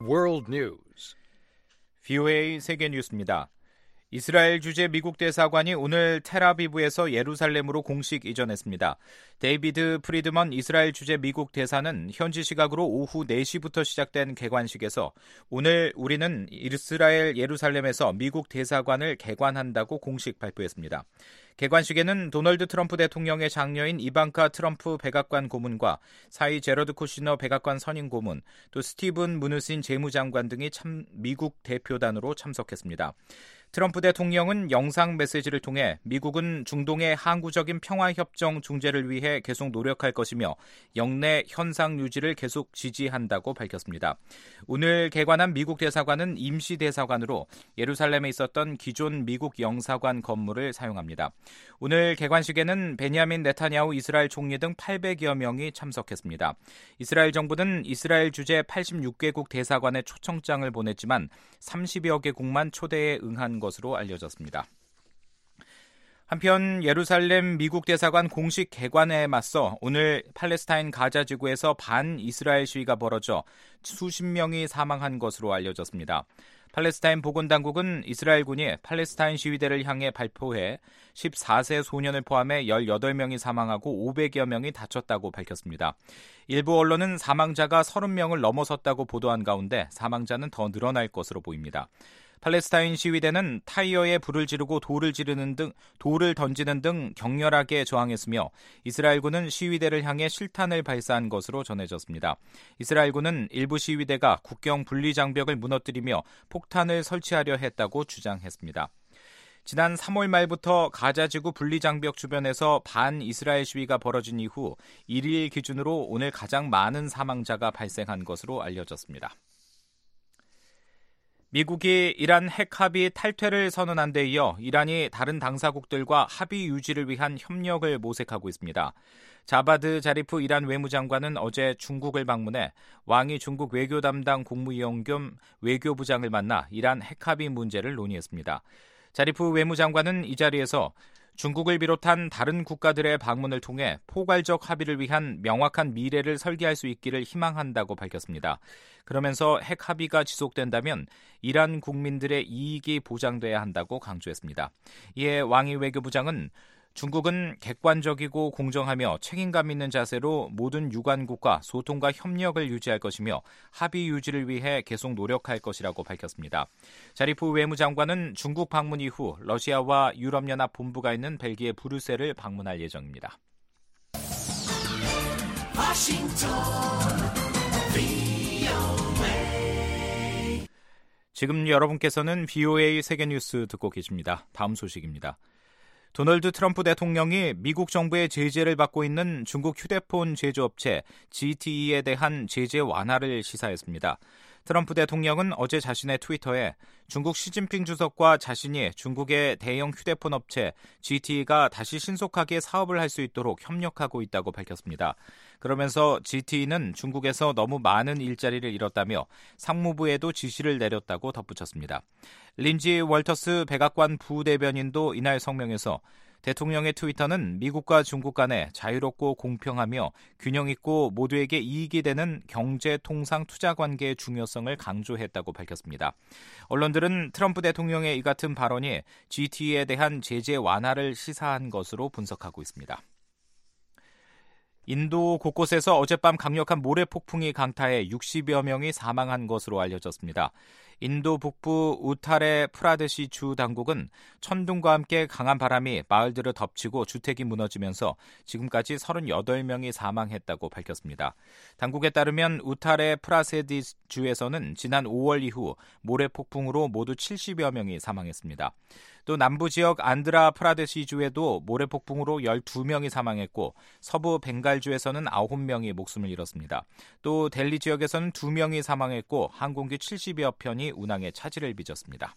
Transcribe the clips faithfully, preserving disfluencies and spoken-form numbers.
World News. 브이오에이 세계 뉴스입니다. 이스라엘 주재 미국 대사관이 오늘 텔아비브에서 예루살렘으로 공식 이전했습니다. 데이비드 프리드먼 이스라엘 주재 미국 대사는 현지 시각으로 오후 네 시부터 시작된 개관식에서 오늘 우리는 이스라엘 예루살렘에서 미국 대사관을 개관한다고 공식 발표했습니다. 개관식에는 도널드 트럼프 대통령의 장녀인 이방카 트럼프 백악관 고문과 사위 제러드 쿠시너 백악관 선임 고문, 또 스티븐 무누신 재무장관 등이 참 미국 대표단으로 참석했습니다. 트럼프 대통령은 영상 메시지를 통해 미국은 중동의 항구적인 평화협정 중재를 위해 계속 노력할 것이며 영내 현상 유지를 계속 지지한다고 밝혔습니다. 오늘 개관한 미국 대사관은 임시 대사관으로 예루살렘에 있었던 기존 미국 영사관 건물을 사용합니다. 오늘 개관식에는 베냐민 네타냐후 이스라엘 총리 등 팔백여 명이 참석했습니다. 이스라엘 정부는 이스라엘 주재 팔십육 개국 대사관에 초청장을 보냈지만 삼십여 개국만 초대에 응한 것으로 알려졌습니다. 한편 예루살렘 미국 대사관 공식 개관에 맞서 오늘 팔레스타인 가자 지구에서 반이스라엘 시위가 벌어져 수십 명이 사망한 것으로 알려졌습니다. 팔레스타인 보건당국은 이스라엘군이 팔레스타인 시위대를 향해 발포해 열네 세 소년을 포함해 열여덟 명이 사망하고 오백여 명이 다쳤다고 밝혔습니다. 일부 언론은 사망자가 서른 명을 넘어섰다고 보도한 가운데 사망자는 더 늘어날 것으로 보입니다. 팔레스타인 시위대는 타이어에 불을 지르고 돌을 지르는 등 돌을 던지는 등 격렬하게 저항했으며 이스라엘군은 시위대를 향해 실탄을 발사한 것으로 전해졌습니다. 이스라엘군은 일부 시위대가 국경 분리 장벽을 무너뜨리며 폭탄을 설치하려 했다고 주장했습니다. 지난 삼월 말부터 가자지구 분리장벽 주변에서 반이스라엘 시위가 벌어진 이후 일 일 기준으로 오늘 가장 많은 사망자가 발생한 것으로 알려졌습니다. 미국이 이란 핵 합의 탈퇴를 선언한 데 이어 이란이 다른 당사국들과 합의 유지를 위한 협력을 모색하고 있습니다. 자바드 자리프 이란 외무장관은 어제 중국을 방문해 왕이 중국 외교 담당 국무위원 겸 외교부장을 만나 이란 핵 합의 문제를 논의했습니다. 자리프 외무장관은 이 자리에서 중국을 비롯한 다른 국가들의 방문을 통해 포괄적 합의를 위한 명확한 미래를 설계할 수 있기를 희망한다고 밝혔습니다. 그러면서 핵 합의가 지속된다면 이란 국민들의 이익이 보장돼야 한다고 강조했습니다. 이에 왕이 외교부장은 중국은 객관적이고 공정하며 책임감 있는 자세로 모든 유관국과 소통과 협력을 유지할 것이며 합의 유지를 위해 계속 노력할 것이라고 밝혔습니다. 자리프 외무장관은 중국 방문 이후 러시아와 유럽연합 본부가 있는 벨기에 브뤼셀을 방문할 예정입니다. 지금 여러분께서는 브이오에이 세계뉴스 듣고 계십니다. 다음 소식입니다. 도널드 트럼프 대통령이 미국 정부의 제재를 받고 있는 중국 휴대폰 제조업체 지티이에 대한 제재 완화를 시사했습니다. 트럼프 대통령은 어제 자신의 트위터에 중국 시진핑 주석과 자신이 중국의 대형 휴대폰 업체 지티이가 다시 신속하게 사업을 할 수 있도록 협력하고 있다고 밝혔습니다. 그러면서 지티이는 중국에서 너무 많은 일자리를 잃었다며 상무부에도 지시를 내렸다고 덧붙였습니다. 린지 월터스 백악관 부대변인도 이날 성명에서 대통령의 트위터는 미국과 중국 간에 자유롭고 공평하며 균형 있고 모두에게 이익이 되는 경제, 통상, 투자 관계의 중요성을 강조했다고 밝혔습니다. 언론들은 트럼프 대통령의 이 같은 발언이 지티이에 대한 제재 완화를 시사한 것으로 분석하고 있습니다. 인도 곳곳에서 어젯밤 강력한 모래폭풍이 강타해 육십여 명이 사망한 것으로 알려졌습니다. 인도 북부 우타레 프라데시 주 당국은 천둥과 함께 강한 바람이 마을들을 덮치고 주택이 무너지면서 지금까지 서른여덟 명이 사망했다고 밝혔습니다. 당국에 따르면 우타레 프라세디 주에서는 지난 오월 이후 모래폭풍으로 모두 칠십여 명이 사망했습니다. 또 남부 지역 안드라 프라데시주에도 모래폭풍으로 열두 명이 사망했고 서부 벵갈주에서는 아홉 명이 목숨을 잃었습니다. 또 델리 지역에서는 두 명이 사망했고 항공기 칠십여 편이 운항에 차질을 빚었습니다.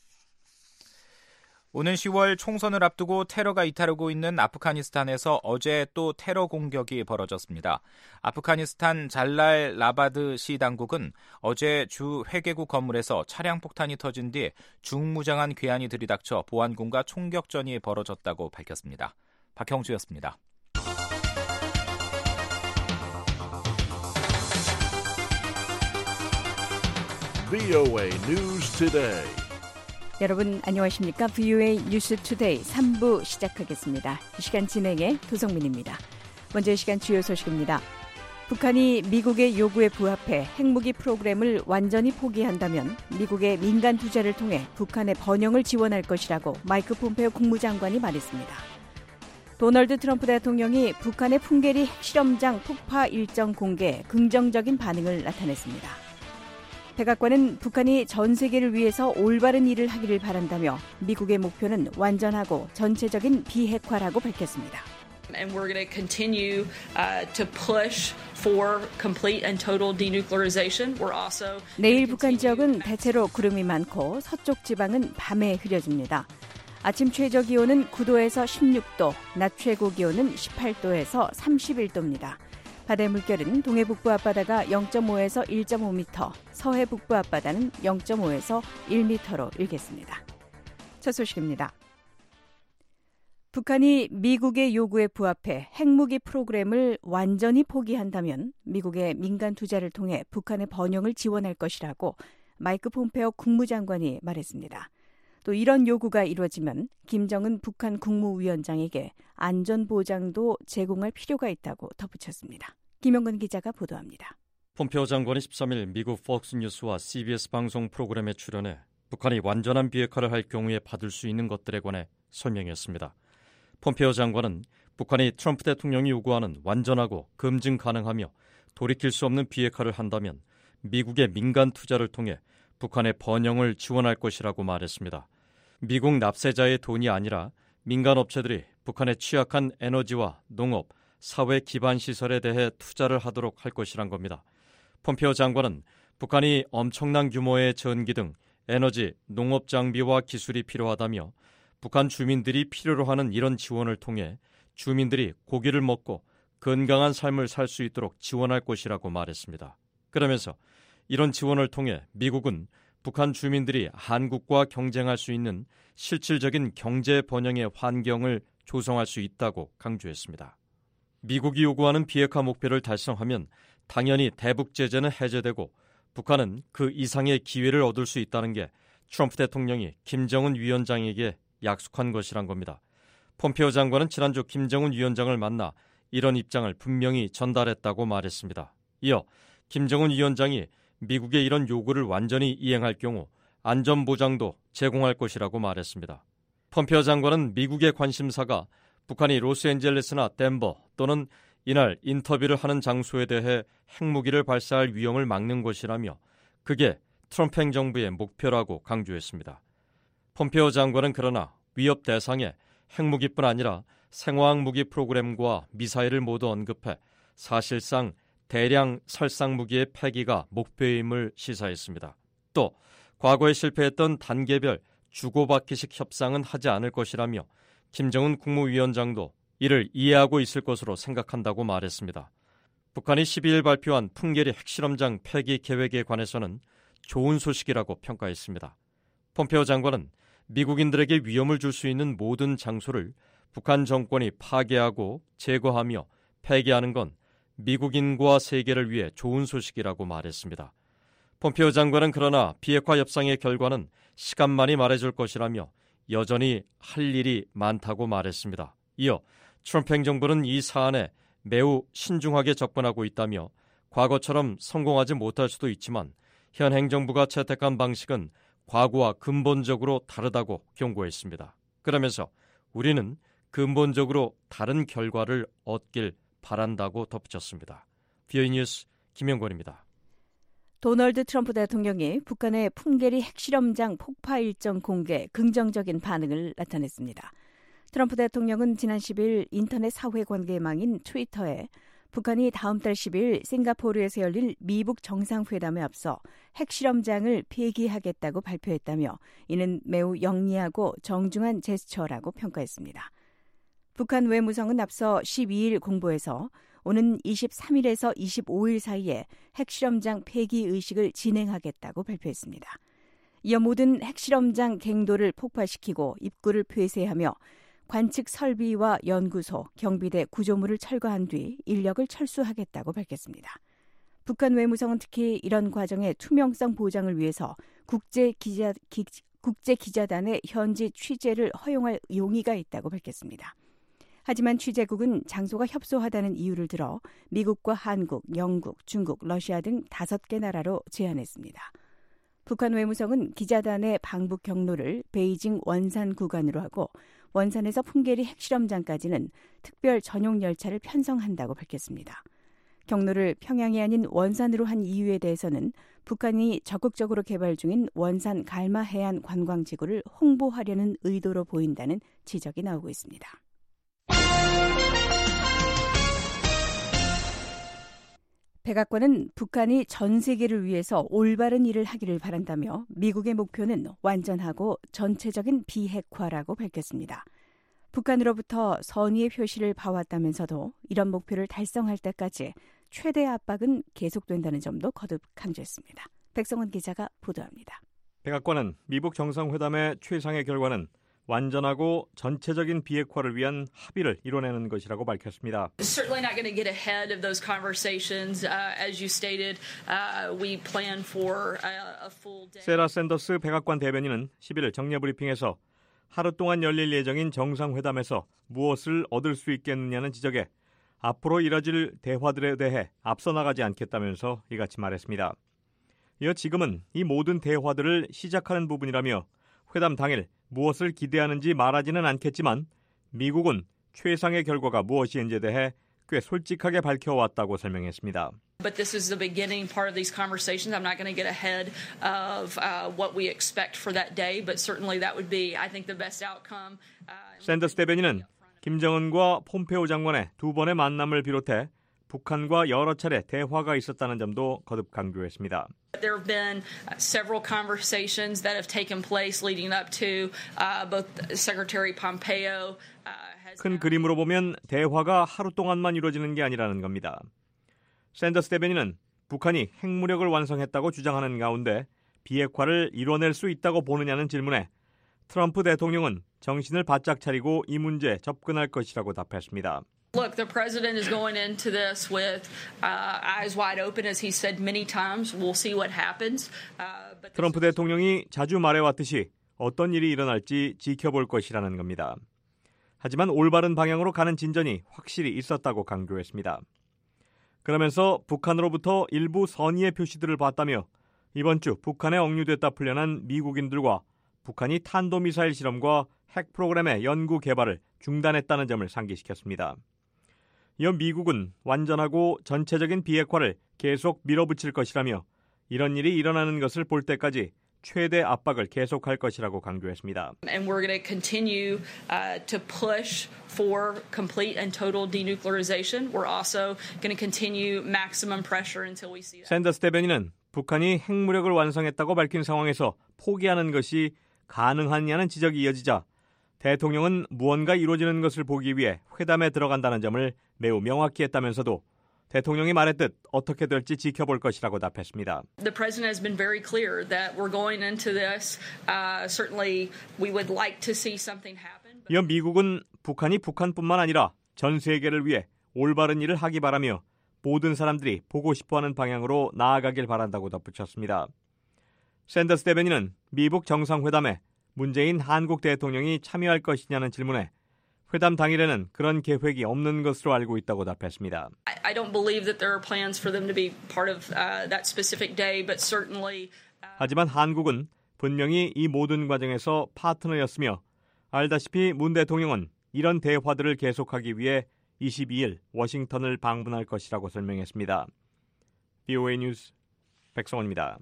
오는 시월 총선을 앞두고 테러가 잇따르고 있는 아프가니스탄에서 어제 또 테러 공격이 벌어졌습니다. 아프가니스탄 잘랄 라바드시 당국은 어제 주 회계국 건물에서 차량 폭탄이 터진 뒤 중무장한 괴한이 들이닥쳐 보안군과 총격전이 벌어졌다고 밝혔습니다. 박형주였습니다. 브이오에이 News Today. 여러분 안녕하십니까? 브이오에이 뉴스 투데이 삼 부 시작하겠습니다. 이 시간 진행의 도성민입니다. 먼저 이 시간 주요 소식입니다. 북한이 미국의 요구에 부합해 핵무기 프로그램을 완전히 포기한다면 미국의 민간 투자를 통해 북한의 번영을 지원할 것이라고 마이크 폼페오 국무장관이 말했습니다. 도널드 트럼프 대통령이 북한의 풍계리 핵실험장 폭파 일정 공개에 긍정적인 반응을 나타냈습니다. 백악관은 북한이 전 세계를 위해서 올바른 일을 하기를 바란다며 미국의 목표는 완전하고 전체적인 비핵화라고 밝혔습니다. And we're going to continue uh, to push for complete and total denuclearization. We're also 내일 북한 지역은 대체로 구름이 많고 서쪽 지방은 밤에 흐려집니다. 아침 최저 기온은 구 도에서 십육 도, 낮 최고 기온은 십팔 도에서 삼십일 도입니다. 바다의 물결은 동해북부 앞바다가 영 점 오에서 일 점 오 미터, 서해북부 앞바다는 영 점 오에서 일 미터로 일겠습니다. 첫 소식입니다. 북한이 미국의 요구에 부합해 핵무기 프로그램을 완전히 포기한다면 미국의 민간 투자를 통해 북한의 번영을 지원할 것이라고 마이크 폼페오 국무장관이 말했습니다. 또 이런 요구가 이루어지면 김정은 북한 국무위원장에게 안전보장도 제공할 필요가 있다고 덧붙였습니다. 김영근 기자가 보도합니다. 폼페오 장관이 십삼 일 미국 폭스뉴스와 씨비에스 방송 프로그램에 출연해 북한이 완전한 비핵화를 할 경우에 받을 수 있는 것들에 관해 설명했습니다. 폼페오 장관은 북한이 트럼프 대통령이 요구하는 완전하고 검증 가능하며 돌이킬 수 없는 비핵화를 한다면 미국의 민간 투자를 통해 북한의 번영을 지원할 것이라고 말했습니다. 미국 납세자의 돈이 아니라 민간 업체들이 북한의 취약한 에너지와 농업, 사회 기반 시설에 대해 투자를 하도록 할 것이란 겁니다. 폼페오 장관은 북한이 엄청난 규모의 전기 등 에너지, 농업 장비와 기술이 필요하다며 북한 주민들이 필요로 하는 이런 지원을 통해 주민들이 고기를 먹고 건강한 삶을 살 수 있도록 지원할 것이라고 말했습니다. 그러면서 이런 지원을 통해 미국은 북한 주민들이 한국과 경쟁할 수 있는 실질적인 경제 번영의 환경을 조성할 수 있다고 강조했습니다. 미국이 요구하는 비핵화 목표를 달성하면 당연히 대북 제재는 해제되고 북한은 그 이상의 기회를 얻을 수 있다는 게 트럼프 대통령이 김정은 위원장에게 약속한 것이란 겁니다. 폼페오 장관은 지난주 김정은 위원장을 만나 이런 입장을 분명히 전달했다고 말했습니다. 이어 김정은 위원장이 미국의 이런 요구를 완전히 이행할 경우 안전보장도 제공할 것이라고 말했습니다. 폼페오 장관은 미국의 관심사가 북한이 로스앤젤레스나 덴버 또는 이날 인터뷰를 하는 장소에 대해 핵무기를 발사할 위험을 막는 것이라며 그게 트럼프 행정부의 목표라고 강조했습니다. 폼페오 장관은 그러나 위협 대상에 핵무기뿐 아니라 생화학무기 프로그램과 미사일을 모두 언급해 사실상 대량 살상무기의 폐기가 목표임을 시사했습니다. 또 과거에 실패했던 단계별 주고받기식 협상은 하지 않을 것이라며 김정은 국무위원장도 이를 이해하고 있을 것으로 생각한다고 말했습니다. 북한이 십이 일 발표한 풍계리 핵실험장 폐기 계획에 관해서는 좋은 소식이라고 평가했습니다. 폼페오 장관은 미국인들에게 위험을 줄 수 있는 모든 장소를 북한 정권이 파괴하고 제거하며 폐기하는 건 미국인과 세계를 위해 좋은 소식이라고 말했습니다. 폼페오 장관은 그러나 비핵화 협상의 결과는 시간만이 말해줄 것이라며 여전히 할 일이 많다고 말했습니다. 이어 트럼프 행정부는 이 사안에 매우 신중하게 접근하고 있다며 과거처럼 성공하지 못할 수도 있지만 현 행정부가 채택한 방식은 과거와 근본적으로 다르다고 경고했습니다. 그러면서 우리는 근본적으로 다른 결과를 얻길 바란다고 덧붙였습니다. 브이오에이 뉴스 김영권입니다. 도널드 트럼프 대통령이 북한의 풍계리 핵실험장 폭파 일정 공개에 긍정적인 반응을 나타냈습니다. 트럼프 대통령은 지난 십 일 인터넷 사회관계망인 트위터에 북한이 다음 달 십 일 싱가포르에서 열릴 미북 정상회담에 앞서 핵실험장을 폐기하겠다고 발표했다며 이는 매우 영리하고 정중한 제스처라고 평가했습니다. 북한 외무성은 앞서 십이 일 공보에서 오는 이십삼 일에서 이십오 일 사이에 핵실험장 폐기 의식을 진행하겠다고 발표했습니다. 이어 모든 핵실험장 갱도를 폭파시키고 입구를 폐쇄하며 관측 설비와 연구소, 경비대 구조물을 철거한 뒤 인력을 철수하겠다고 밝혔습니다. 북한 외무성은 특히 이런 과정의 투명성 보장을 위해서 국제 기자, 기, 국제 기자단의 현지 취재를 허용할 용의가 있다고 밝혔습니다. 하지만 취재국은 장소가 협소하다는 이유를 들어 미국과 한국, 영국, 중국, 러시아 등 다섯 개 나라로 제한했습니다. 북한 외무성은 기자단의 방북 경로를 베이징 원산 구간으로 하고 원산에서 풍계리 핵실험장까지는 특별 전용 열차를 편성한다고 밝혔습니다. 경로를 평양이 아닌 원산으로 한 이유에 대해서는 북한이 적극적으로 개발 중인 원산 갈마 해안 관광지구를 홍보하려는 의도로 보인다는 지적이 나오고 있습니다. 백악관은 북한이 전 세계를 위해서 올바른 일을 하기를 바란다며 미국의 목표는 완전하고 전체적인 비핵화라고 밝혔습니다. 북한으로부터 선의의 표시를 봐왔다면서도 이런 목표를 달성할 때까지 최대 압박은 계속된다는 점도 거듭 강조했습니다. 백성원 기자가 보도합니다. 백악관은 미북 정상회담의 최상의 결과는 완전하고 전체적인 비핵화를 위한 합의를 이뤄내는 것이라고 밝혔습니다. Certainly not going to get ahead of those conversations. Uh, as you stated, uh, we plan for a, a full day. 세라 샌더스 백악관 대변인은 십일 일 정례 브리핑에서 하루 동안 열릴 예정인 정상회담에서 무엇을 얻을 수 있겠느냐는 지적에 앞으로 이뤄질 대화들에 대해 앞서 나가지 않겠다면서 이같이 말했습니다. 이어 지금은 이 모든 대화들을 시작하는 부분이라며 회담 당일 무엇을 기대하는지 말하지는 않겠지만 미국은 최상의 결과가 무엇인지에 대해 꽤 솔직하게 밝혀왔다고 설명했습니다. But this is the beginning part of these conversations. I'm not going to get ahead of uh, what we expect for that day, but certainly that would be, I think, the best outcome. Uh, 샌더스 대변인은 김정은과 폼페오 장관의 두 번의 만남을 비롯해 북한과 여러 차례 대화가 있었다는 점도 거듭 강조했습니다. There have been several conversations that have taken place leading up to uh, both Secretary Pompeo. Uh, 큰 그림으로 보면 대화가 하루 동안만 이루어지는 게 아니라는 겁니다. 샌더스 대변인은 북한이 핵무력을 완성했다고 주장하는 가운데 비핵화를 이뤄낼 수 있다고 보느냐는 질문에 트럼프 대통령은 정신을 바짝 차리고 이 문제에 접근할 것이라고 답했습니다. Look, the president is going into this with uh, eyes wide open, as he said many times. We'll see what happens. Uh, but 트럼프 대통령이 자주 말해왔듯이 어떤 일이 일어날지 지켜볼 것이라는 겁니다. 하지만 올바른 방향으로 가는 진전이 확실히 있었다고 강조했습니다. 그러면서 북한으로부터 일부 선의의 표시들을 봤다며 이번 주 북한에 억류됐다 풀려난 미국인들과 북한이 탄도미사일 실험과 핵 프로그램의 연구 개발을 중단했다는 점을 상기시켰습니다. 이어 미국은 완전하고 전체적인 비핵화를 계속 밀어붙일 것이라며 이런 일이 일어나는 것을 볼 때까지 최대 압박을 계속할 것이라고 강조했습니다. And we're going to continue uh, to push for complete and total denuclearization. We're also going to continue maximum pressure until we see that. 샌더스 대변인은 북한이 핵무력을 완성했다고 밝힌 상황에서 포기하는 것이 가능하냐는 지적이 이어지자 대통령은 무언가 이루어지는 것을 보기 위해 회담에 들어간다는 점을 매우 명확히 했다면서도 대통령이 말했듯 어떻게 될지 지켜볼 것이라고 답했습니다. The president has been very clear that we're going into this. Uh, certainly, we would like to see something happen. 이어 미국은 북한이 북한뿐만 아니라 전 세계를 위해 올바른 일을 하기 바라며 모든 사람들이 보고 싶어하는 방향으로 나아가길 바란다고 덧붙였습니다. 샌더스 대변인은 미북 정상회담에 문재인 한국 대통령이 참여할 것이냐는 질문에 회담 당일에는 그런 계획이 없는 것으로 알고 있다고 답했습니다. I don't believe that there are plans for them to be part of uh, that specific day, but certainly. Uh... 하지만 한국은 분명히 이 모든 과정에서 파트너였으며 알다시피 문 대통령은 이런 대화들을 계속하기 위해 이십이 일 워싱턴을 방문할 것이라고 설명했습니다. 브이오에이 뉴스 백성원입니다.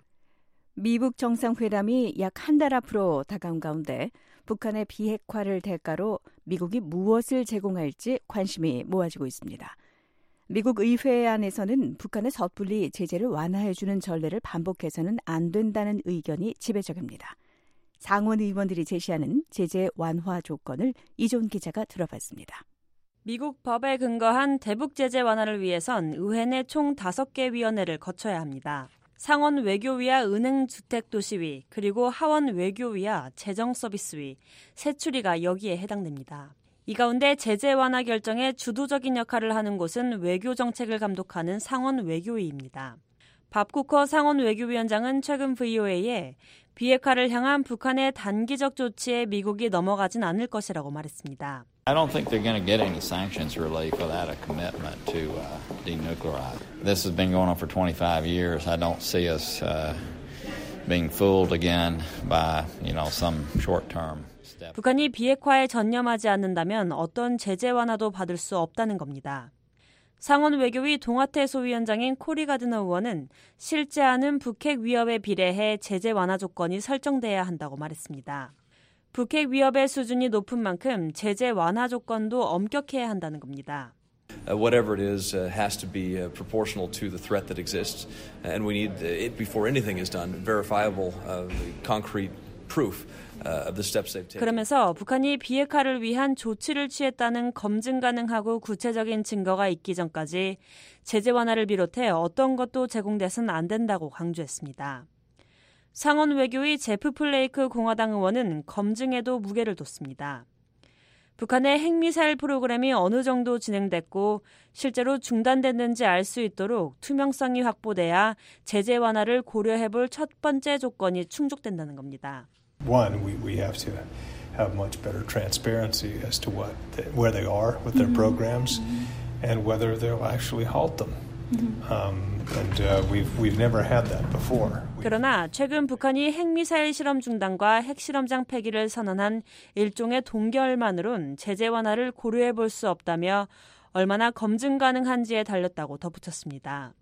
미북 정상회담이 약 한 달 앞으로 다가온 가운데 북한의 비핵화를 대가로 미국이 무엇을 제공할지 관심이 모아지고 있습니다. 미국 의회 안에서는 북한의 섣불리 제재를 완화해주는 전례를 반복해서는 안 된다는 의견이 지배적입니다. 상원 의원들이 제시하는 제재 완화 조건을 이존 기자가 들어봤습니다. 미국 법에 근거한 대북 제재 완화를 위해선 의회 내 총 다섯 개 위원회를 거쳐야 합니다. 상원 외교위와 은행주택도시위, 그리고 하원 외교위와 재정서비스위, 세추리가 여기에 해당됩니다. 이 가운데 제재 완화 결정에 주도적인 역할을 하는 곳은 외교정책을 감독하는 상원 외교위입니다. 밥 쿠커 상원 외교위원장은 최근 브이오에이에 비핵화를 향한 북한의 단기적 조치에 미국이 넘어가진 않을 것이라고 말했습니다. I don't think they're going to get any sanctions relief without a commitment to uh, denuclearize. This has been going on for twenty-five years. I don't see us uh, being fooled again by, you know, some short-term step. 북한이 비핵화에 전념하지 않는다면 어떤 제재 완화도 받을 수 없다는 겁니다. 상원 외교위 동아태 소위원장인 코리 가드너 의원은 실제하는 북핵 위협에 비례해 제재 완화 조건이 설정돼야 한다고 말했습니다. 북핵 위협의 수준이 높은 만큼 제재 완화 조건도 엄격해야 한다는 겁니다. Uh, whatever it is uh, has to be uh, proportional to the threat that exists, and we need uh, it before anything is done, verifiable, uh, concrete proof. 그러면서 북한이 비핵화를 위한 조치를 취했다는 검증 가능하고 구체적인 증거가 있기 전까지 제재 완화를 비롯해 어떤 것도 제공돼서는 안 된다고 강조했습니다. 상원 외교위 제프 플레이크 공화당 의원은 검증에도 무게를 뒀습니다. 북한의 핵미사일 프로그램이 어느 정도 진행됐고 실제로 중단됐는지 알 수 있도록 투명성이 확보돼야 제재 완화를 고려해볼 첫 번째 조건이 충족된다는 겁니다. One, we, we have to have much better transparency as to what they, where they are with their programs and whether they'll actually halt them. Um, and uh, we've we've never had that before. 그러나 최근 북한이 핵미사일 실험 중단과 핵실험장 폐기를 선언한 일종의 동결만으론 제재 완화를 고려해 볼 수 없다며 얼마나 검증 가능한지에 달렸다고 덧붙였습니다.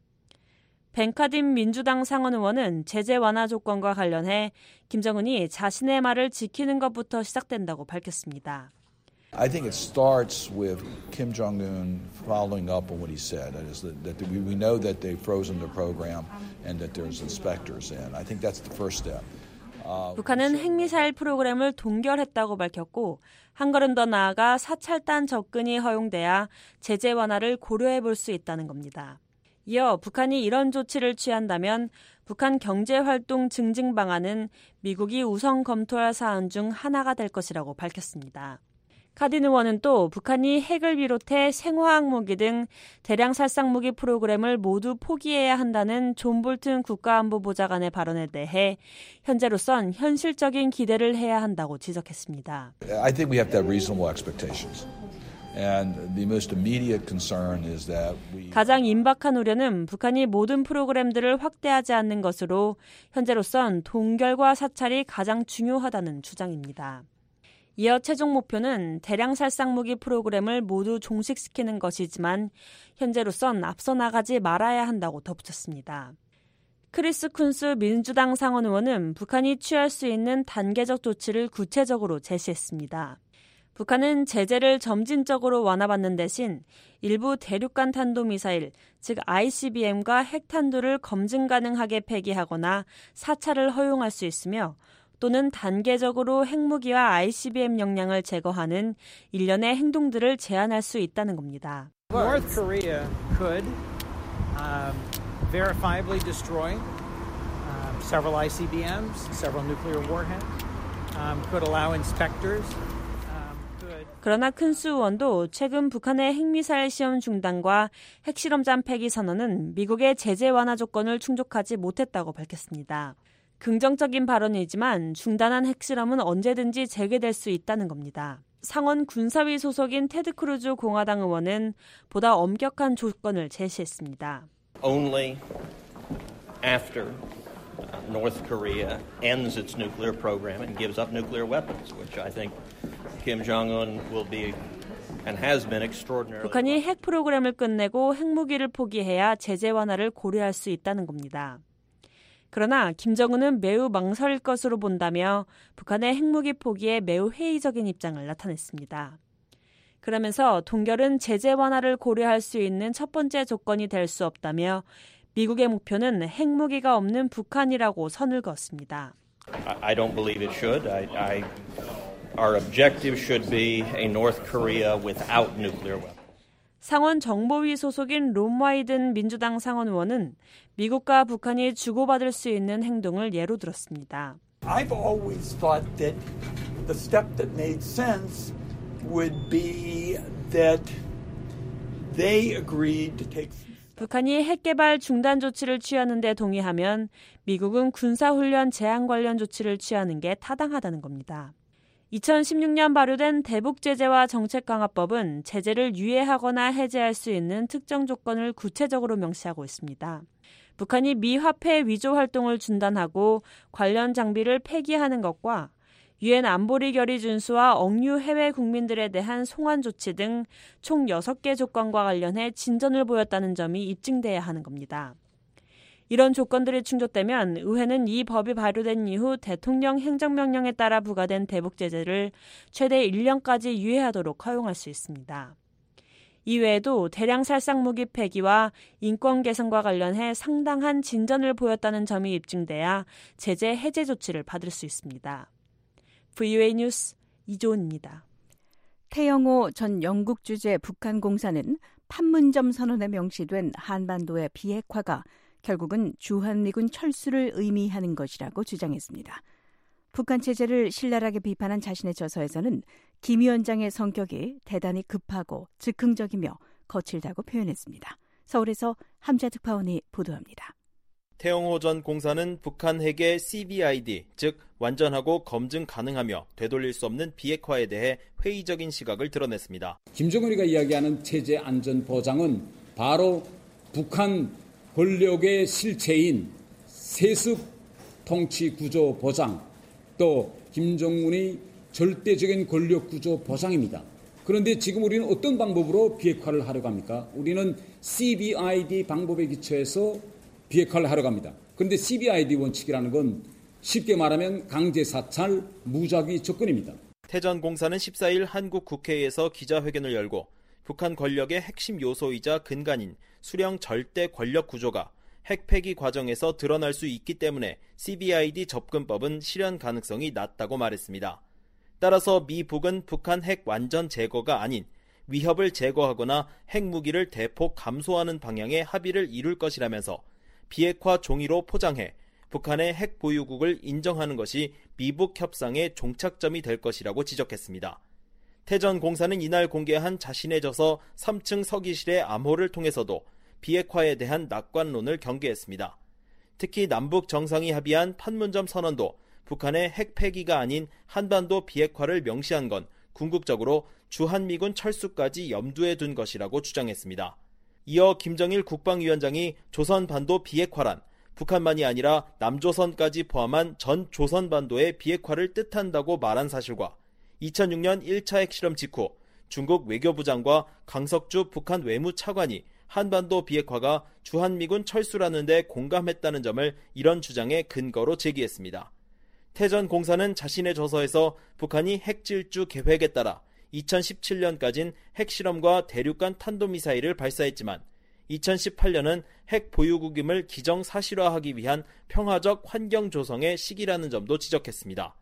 벤카딘 민주당 상원 의원은 제재 완화 조건과 관련해 김정은이 자신의 말을 지키는 것부터 시작된다고 밝혔습니다. I think it starts with Kim Jong-un following up on what he said. That is, that, that we, we know that they've frozen their program and that there's inspectors in. I think that's the first step. Uh, 북한은 핵미사일 프로그램을 동결했다고 밝혔고 한 걸음 더 나아가 사찰단 접근이 허용돼야 제재 완화를 고려해 볼 수 있다는 겁니다. 이어 북한이 이런 조치를 취한다면 북한 경제활동 증진 방안은 미국이 우선 검토할 사안 중 하나가 될 것이라고 밝혔습니다. 카딘 의원은 또 북한이 핵을 비롯해 생화학 무기 등 대량 살상 무기 프로그램을 모두 포기해야 한다는 존 볼튼 국가안보보좌관의 발언에 대해 현재로선 현실적인 기대를 해야 한다고 지적했습니다. I think we have to have reasonable expectations. And the most immediate concern is that we... 가장 임박한 우려는 북한이 모든 프로그램들을 확대하지 않는 것으로 현재로선 동결과 사찰이 가장 중요하다는 주장입니다. 이어 최종 목표는 대량 살상 무기 프로그램을 모두 종식시키는 것이지만 현재로선 앞서 나가지 말아야 한다고 덧붙였습니다. 크리스 쿤스 민주당 상원 의원은 북한이 취할 수 있는 단계적 조치를 구체적으로 제시했습니다. 북한은 제재를 점진적으로 완화받는 대신 일부 대륙간 탄도미사일, 즉 아이씨비엠과 핵탄두를 검증 가능하게 폐기하거나 사찰을 허용할 수 있으며 또는 단계적으로 핵무기와 아이씨비엠 역량을 제거하는 일련의 행동들을 제한할 수 있다는 겁니다. North Korea could um, verifiably destroy um, several 아이씨비엠s, several nuclear warheads, um, could allow inspectors. 그러나 큰수 의원도 최근 북한의 핵미사일 시험 중단과 핵실험장 폐기 선언은 미국의 제재 완화 조건을 충족하지 못했다고 밝혔습니다. 긍정적인 발언이지만 중단한 핵실험은 언제든지 재개될 수 있다는 겁니다. 상원 군사위 소속인 테드 크루즈 공화당 의원은 보다 엄격한 조건을 제시했습니다. Only after North Korea ends its nuclear program and gives up nuclear weapons, which I think Kim Jong-un will be and has been extraordinarily. 북한이 핵 프로그램을 끝내고 핵무기를 포기해야 제재 완화를 고려할 수 있다는 겁니다. 그러나 김정은은 매우 망설일 것으로 본다며 북한의 핵무기 포기에 매우 회의적인 입장을 나타냈습니다. 그러면서 동결은 제재 완화를 고려할 수 있는 첫 번째 조건이 될 수 없다며 미국의 목표는 핵무기가 없는 북한이라고 선을 그었습니다. I don't believe it should. I, I, our objective should be a North Korea without nuclear weapons. 상원 정보위 소속인 롬 와이든 민주당 상원 의원은 미국과 북한이 주고받을 수 있는 행동을 예로 들었습니다. I've always thought that the step that made sense would be that they agreed to take 북한이 핵개발 중단 조치를 취하는 데 동의하면 미국은 군사훈련 제한 관련 조치를 취하는 게 타당하다는 겁니다. 이천십육 년 발효된 대북제재와 정책강화법은 제재를 유예하거나 해제할 수 있는 특정 조건을 구체적으로 명시하고 있습니다. 북한이 미 화폐 위조 활동을 중단하고 관련 장비를 폐기하는 것과 유엔 안보리 결의 준수와 억류 해외 국민들에 대한 송환 조치 등 총 여섯 개 조건과 관련해 진전을 보였다는 점이 입증돼야 하는 겁니다. 이런 조건들이 충족되면 의회는 이 법이 발효된 이후 대통령 행정명령에 따라 부과된 대북 제재를 최대 일 년까지 유예하도록 허용할 수 있습니다. 이외에도 대량 살상 무기 폐기와 인권 개선과 관련해 상당한 진전을 보였다는 점이 입증돼야 제재 해제 조치를 받을 수 있습니다. 브이오에이 뉴스 이조은입니다. 태영호 전 영국 주재 북한 공사는 판문점 선언에 명시된 한반도의 비핵화가 결국은 주한미군 철수를 의미하는 것이라고 주장했습니다. 북한 체제를 신랄하게 비판한 자신의 저서에서는 김 위원장의 성격이 대단히 급하고 즉흥적이며 거칠다고 표현했습니다. 서울에서 함자 특파원이 보도합니다. 태영호 전 공사는 북한 핵의 씨비아이디, 즉 완전하고 검증 가능하며 되돌릴 수 없는 비핵화에 대해 회의적인 시각을 드러냈습니다. 김정은이가 이야기하는 체제 안전 보장은 바로 북한 권력의 실체인 세습 통치 구조 보장, 또 김정은의 절대적인 권력 구조 보장입니다. 그런데 지금 우리는 어떤 방법으로 비핵화를 하려고 합니까? 우리는 씨비아이디 방법에 기초해서 비핵화를 하려고 합니다. 그런데 씨비아이디 원칙이라는 건 쉽게 말하면 강제 사찰, 무작위 조건입니다. 태 전 공사는 십사 일 한국 국회에서 기자회견을 열고 북한 권력의 핵심 요소이자 근간인 수령 절대 권력 구조가 핵 폐기 과정에서 드러날 수 있기 때문에 씨비아이디 접근법은 실현 가능성이 낮다고 말했습니다. 따라서 미 북은 북한 핵 완전 제거가 아닌 위협을 제거하거나 핵무기를 대폭 감소하는 방향의 합의를 이룰 것이라면서 비핵화 종이로 포장해 북한의 핵 보유국을 인정하는 것이 미북 협상의 종착점이 될 것이라고 지적했습니다. 태 전 공사는 이날 공개한 자신의 저서 삼 층 서기실의 암호를 통해서도 비핵화에 대한 낙관론을 경계했습니다. 특히 남북 정상이 합의한 판문점 선언도 북한의 핵 폐기가 아닌 한반도 비핵화를 명시한 건 궁극적으로 주한미군 철수까지 염두에 둔 것이라고 주장했습니다. 이어 김정일 국방위원장이 조선반도 비핵화란 북한만이 아니라 남조선까지 포함한 전 조선반도의 비핵화를 뜻한다고 말한 사실과 이천육 년 일 차 핵실험 직후 중국 외교부장과 강석주 북한 외무차관이 한반도 비핵화가 주한미군 철수라는 데 공감했다는 점을 이런 주장의 근거로 제기했습니다. 태 전 공사는 자신의 저서에서 북한이 핵질주 계획에 따라 이천십칠 년까진 핵실험과 대륙간 탄도미사일을 발사했지만 이천십팔 년은 핵 보유국임을 기정사실화하기 위한 평화적 환경 조성의 시기라는 점도 지적했습니다.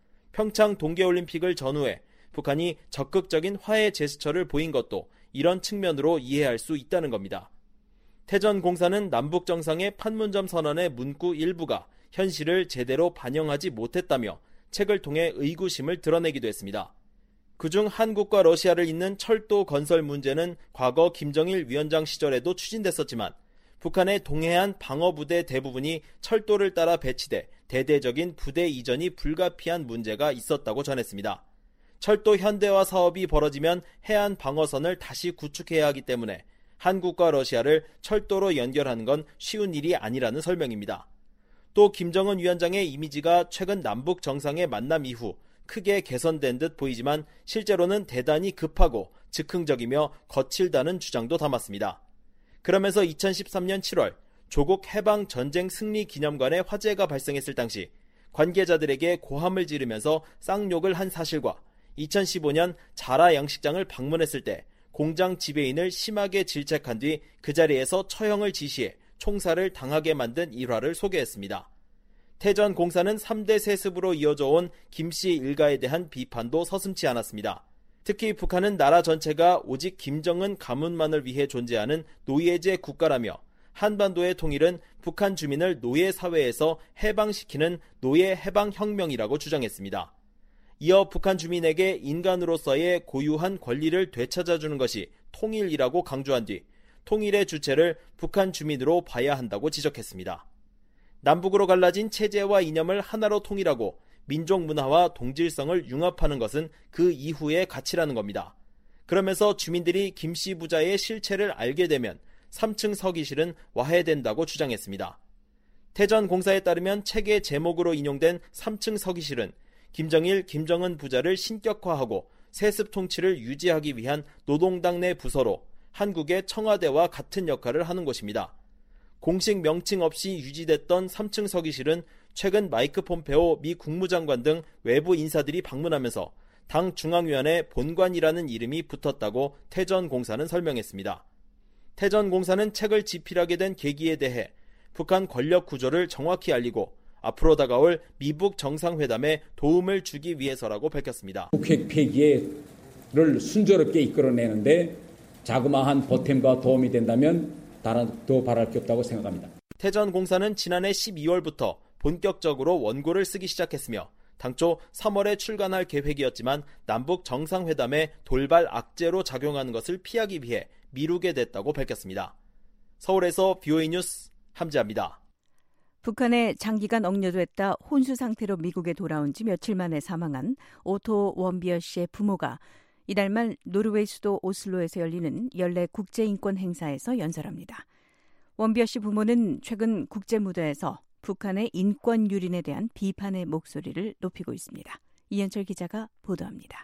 평창 동계올림픽을 전후해 북한이 적극적인 화해 제스처를 보인 것도 이런 측면으로 이해할 수 있다는 겁니다. 태 전 공사는 남북 정상의 판문점 선언의 문구 일부가 현실을 제대로 반영하지 못했다며 책을 통해 의구심을 드러내기도 했습니다. 그중 한국과 러시아를 잇는 철도 건설 문제는 과거 김정일 위원장 시절에도 추진됐었지만 북한의 동해안 방어부대 대부분이 철도를 따라 배치돼 대대적인 부대 이전이 불가피한 문제가 있었다고 전했습니다. 철도 현대화 사업이 벌어지면 해안 방어선을 다시 구축해야 하기 때문에 한국과 러시아를 철도로 연결하는 건 쉬운 일이 아니라는 설명입니다. 또 김정은 위원장의 이미지가 최근 남북 정상의 만남 이후 크게 개선된 듯 보이지만 실제로는 대단히 급하고 즉흥적이며 거칠다는 주장도 담았습니다. 그러면서 이천십삼 년 칠월 조국 해방 전쟁 승리 기념관에 화재가 발생했을 당시 관계자들에게 고함을 지르면서 쌍욕을 한 사실과 이천십오 년 자라 양식장을 방문했을 때 공장 지배인을 심하게 질책한 뒤 그 자리에서 처형을 지시해 총살을 당하게 만든 일화를 소개했습니다. 태 전 공사는 삼 대 세습으로 이어져 온 김씨 일가에 대한 비판도 서슴지 않았습니다. 특히 북한은 나라 전체가 오직 김정은 가문만을 위해 존재하는 노예제 국가라며 한반도의 통일은 북한 주민을 노예 사회에서 해방시키는 노예 해방혁명이라고 주장했습니다. 이어 북한 주민에게 인간으로서의 고유한 권리를 되찾아주는 것이 통일이라고 강조한 뒤 통일의 주체를 북한 주민으로 봐야 한다고 지적했습니다. 남북으로 갈라진 체제와 이념을 하나로 통일하고 민족 문화와 동질성을 융합하는 것은 그 이후의 가치라는 겁니다. 그러면서 주민들이 김씨 부자의 실체를 알게 되면 삼 층 서기실은 와해된다고 주장했습니다. 태전 공사에 따르면 책의 제목으로 인용된 삼 층 서기실은 김정일, 김정은 부자를 신격화하고 세습 통치를 유지하기 위한 노동당 내 부서로 한국의 청와대와 같은 역할을 하는 곳입니다. 공식 명칭 없이 유지됐던 삼 층 서기실은 최근 마이크 폼페오 미 국무장관 등 외부 인사들이 방문하면서 당 중앙위원회 본관이라는 이름이 붙었다고 태전공사는 설명했습니다. 태전공사는 책을 집필하게 된 계기에 대해 북한 권력 구조를 정확히 알리고 앞으로 다가올 미북 정상회담에 도움을 주기 위해서라고 밝혔습니다. 북핵 폐기를 순조롭게 이끌어내는데 자그마한 보탬과 도움이 된다면 더 바랄 게 없다고 생각합니다. 태전공사는 지난해 십이월부터 본격적으로 원고를 쓰기 시작했으며 당초 삼월에 출간할 계획이었지만 남북 정상회담에 돌발 악재로 작용하는 것을 피하기 위해 미루게 됐다고 밝혔습니다. 서울에서 비오에이 뉴스 함지아입니다. 북한에 장기간 억류됐다 혼수 상태로 미국에 돌아온 지 며칠 만에 사망한 오토 원비어 씨의 부모가 이달 말 노르웨이 수도 오슬로에서 열리는 연례 국제인권 행사에서 연설합니다. 원비어 씨 부모는 최근 국제무대에서 북한의 인권 유린에 대한 비판의 목소리를 높이고 있습니다. 이현철 기자가 보도합니다.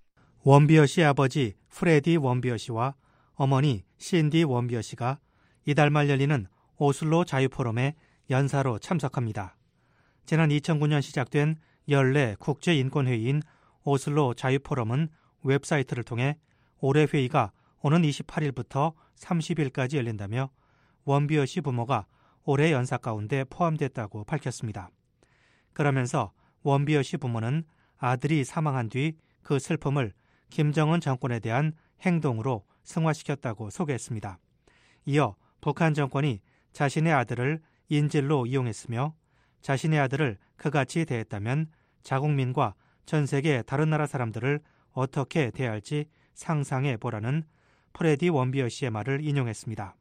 원비어 씨 아버지 프레디 원비어 씨와 어머니 신디 원비어 씨가 이달 말 열리는 오슬로 자유포럼에 연사로 참석합니다. 지난 이천구 년 시작된 연례 국제인권회의인 오슬로 자유포럼은 웹사이트를 통해 올해 회의가 오는 이십팔 일부터 삼십 일까지 열린다며 원비어 씨 부모가 올해 연사 가운데 포함됐다고 밝혔습니다. 그러면서 원비어 씨 부모는 아들이 사망한 뒤 그 슬픔을 김정은 정권에 대한 행동으로 승화시켰다고 소개했습니다. 이어 북한 정권이 자신의 아들을 인질로 이용했으며 자신의 아들을 그같이 대했다면 자국민과 전 세계 다른 나라 사람들을 어떻게 대할지 상상해 보라는 프레디 원비어 씨의 말을 인용했습니다.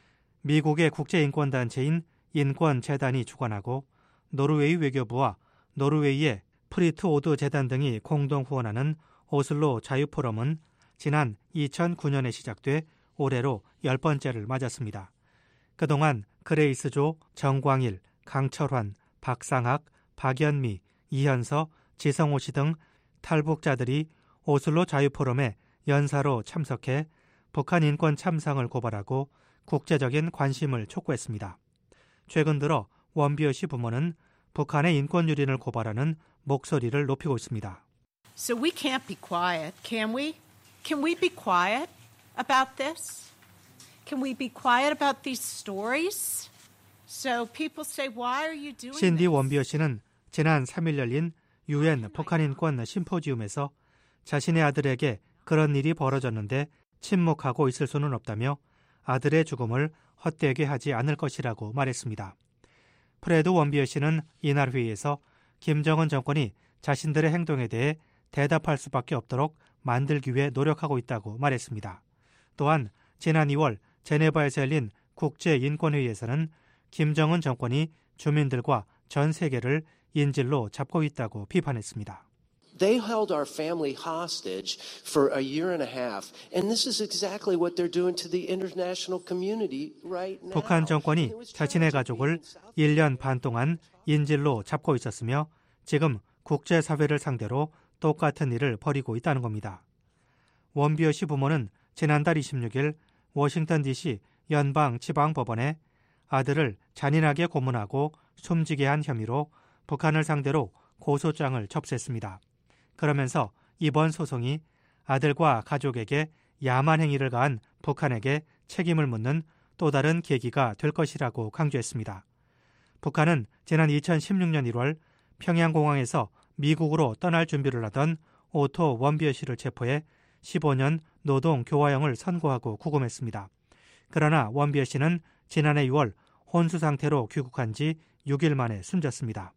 미국의 국제인권단체인 인권재단이 주관하고 노르웨이 외교부와 노르웨이의 프리트 오드 재단 등이 공동 후원하는 오슬로 자유포럼은 지난 이천구 년에 시작돼 올해로 열 번째를 맞았습니다. 그동안 그레이스조, 정광일, 강철환, 박상학, 박연미, 이현서, 지성호 씨 등 탈북자들이 오슬로 자유포럼에 연사로 참석해 북한 인권 참상을 고발하고 국제적인 관심을 촉구했습니다. 최근 들어 원비어 씨 부모는 북한의 인권 유린을 고발하는 목소리를 높이고 있습니다. So we can't be quiet, can we? Can we be quiet about this? Can we be quiet about these stories? So people say, why are you doing 신디 this? 원비어 씨는 지난 삼 일 열린 유엔 북한 인권 심포지움에서 자신의 아들에게 그런 일이 벌어졌는데 침묵하고 있을 수는 없다며 아들의 죽음을 헛되게 하지 않을 것이라고 말했습니다. 프레드 원비어 씨는 이날 회의에서 김정은 정권이 자신들의 행동에 대해 대답할 수밖에 없도록 만들기 위해 노력하고 있다고 말했습니다. 또한 지난 이월 제네바에서 열린 국제인권회의에서는 김정은 정권이 주민들과 전 세계를 인질로 잡고 있다고 비판했습니다. They held our family hostage for a year and a half, and this is exactly what they're doing to the international community right now. 북한 정권이 자신의 가족을 일 년 반 동안 인질로 잡고 있었으며 지금 국제사회를 상대로 똑같은 일을 벌이고 있다는 겁니다. 원비어 씨 부모는 지난달 이십육 일 워싱턴 디씨 연방지방법원에 아들을 잔인하게 고문하고 숨지게 한 혐의로 북한을 상대로 고소장을 접수했습니다. 그러면서 이번 소송이 아들과 가족에게 야만 행위를 가한 북한에게 책임을 묻는 또 다른 계기가 될 것이라고 강조했습니다. 북한은 지난 이천십육 년 일월 평양공항에서 미국으로 떠날 준비를 하던 오토 원비어 씨를 체포해 십오 년 노동 교화형을 선고하고 구금했습니다. 그러나 원비어 씨는 지난해 유월 혼수 상태로 귀국한 지 육 일 만에 숨졌습니다.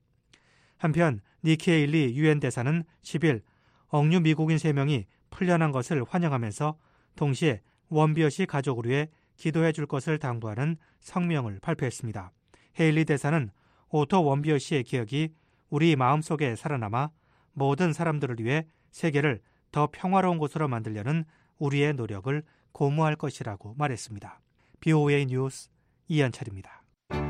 한편 니키 헤일리 유엔 대사는 십 일 억류 미국인 세 명이 풀려난 것을 환영하면서 동시에 원비어 씨 가족을 위해 기도해 줄 것을 당부하는 성명을 발표했습니다. 헤일리 대사는 오토 원비어 씨의 기억이 우리 마음속에 살아남아 모든 사람들을 위해 세계를 더 평화로운 곳으로 만들려는 우리의 노력을 고무할 것이라고 말했습니다. 비오에이 뉴스 이현철입니다.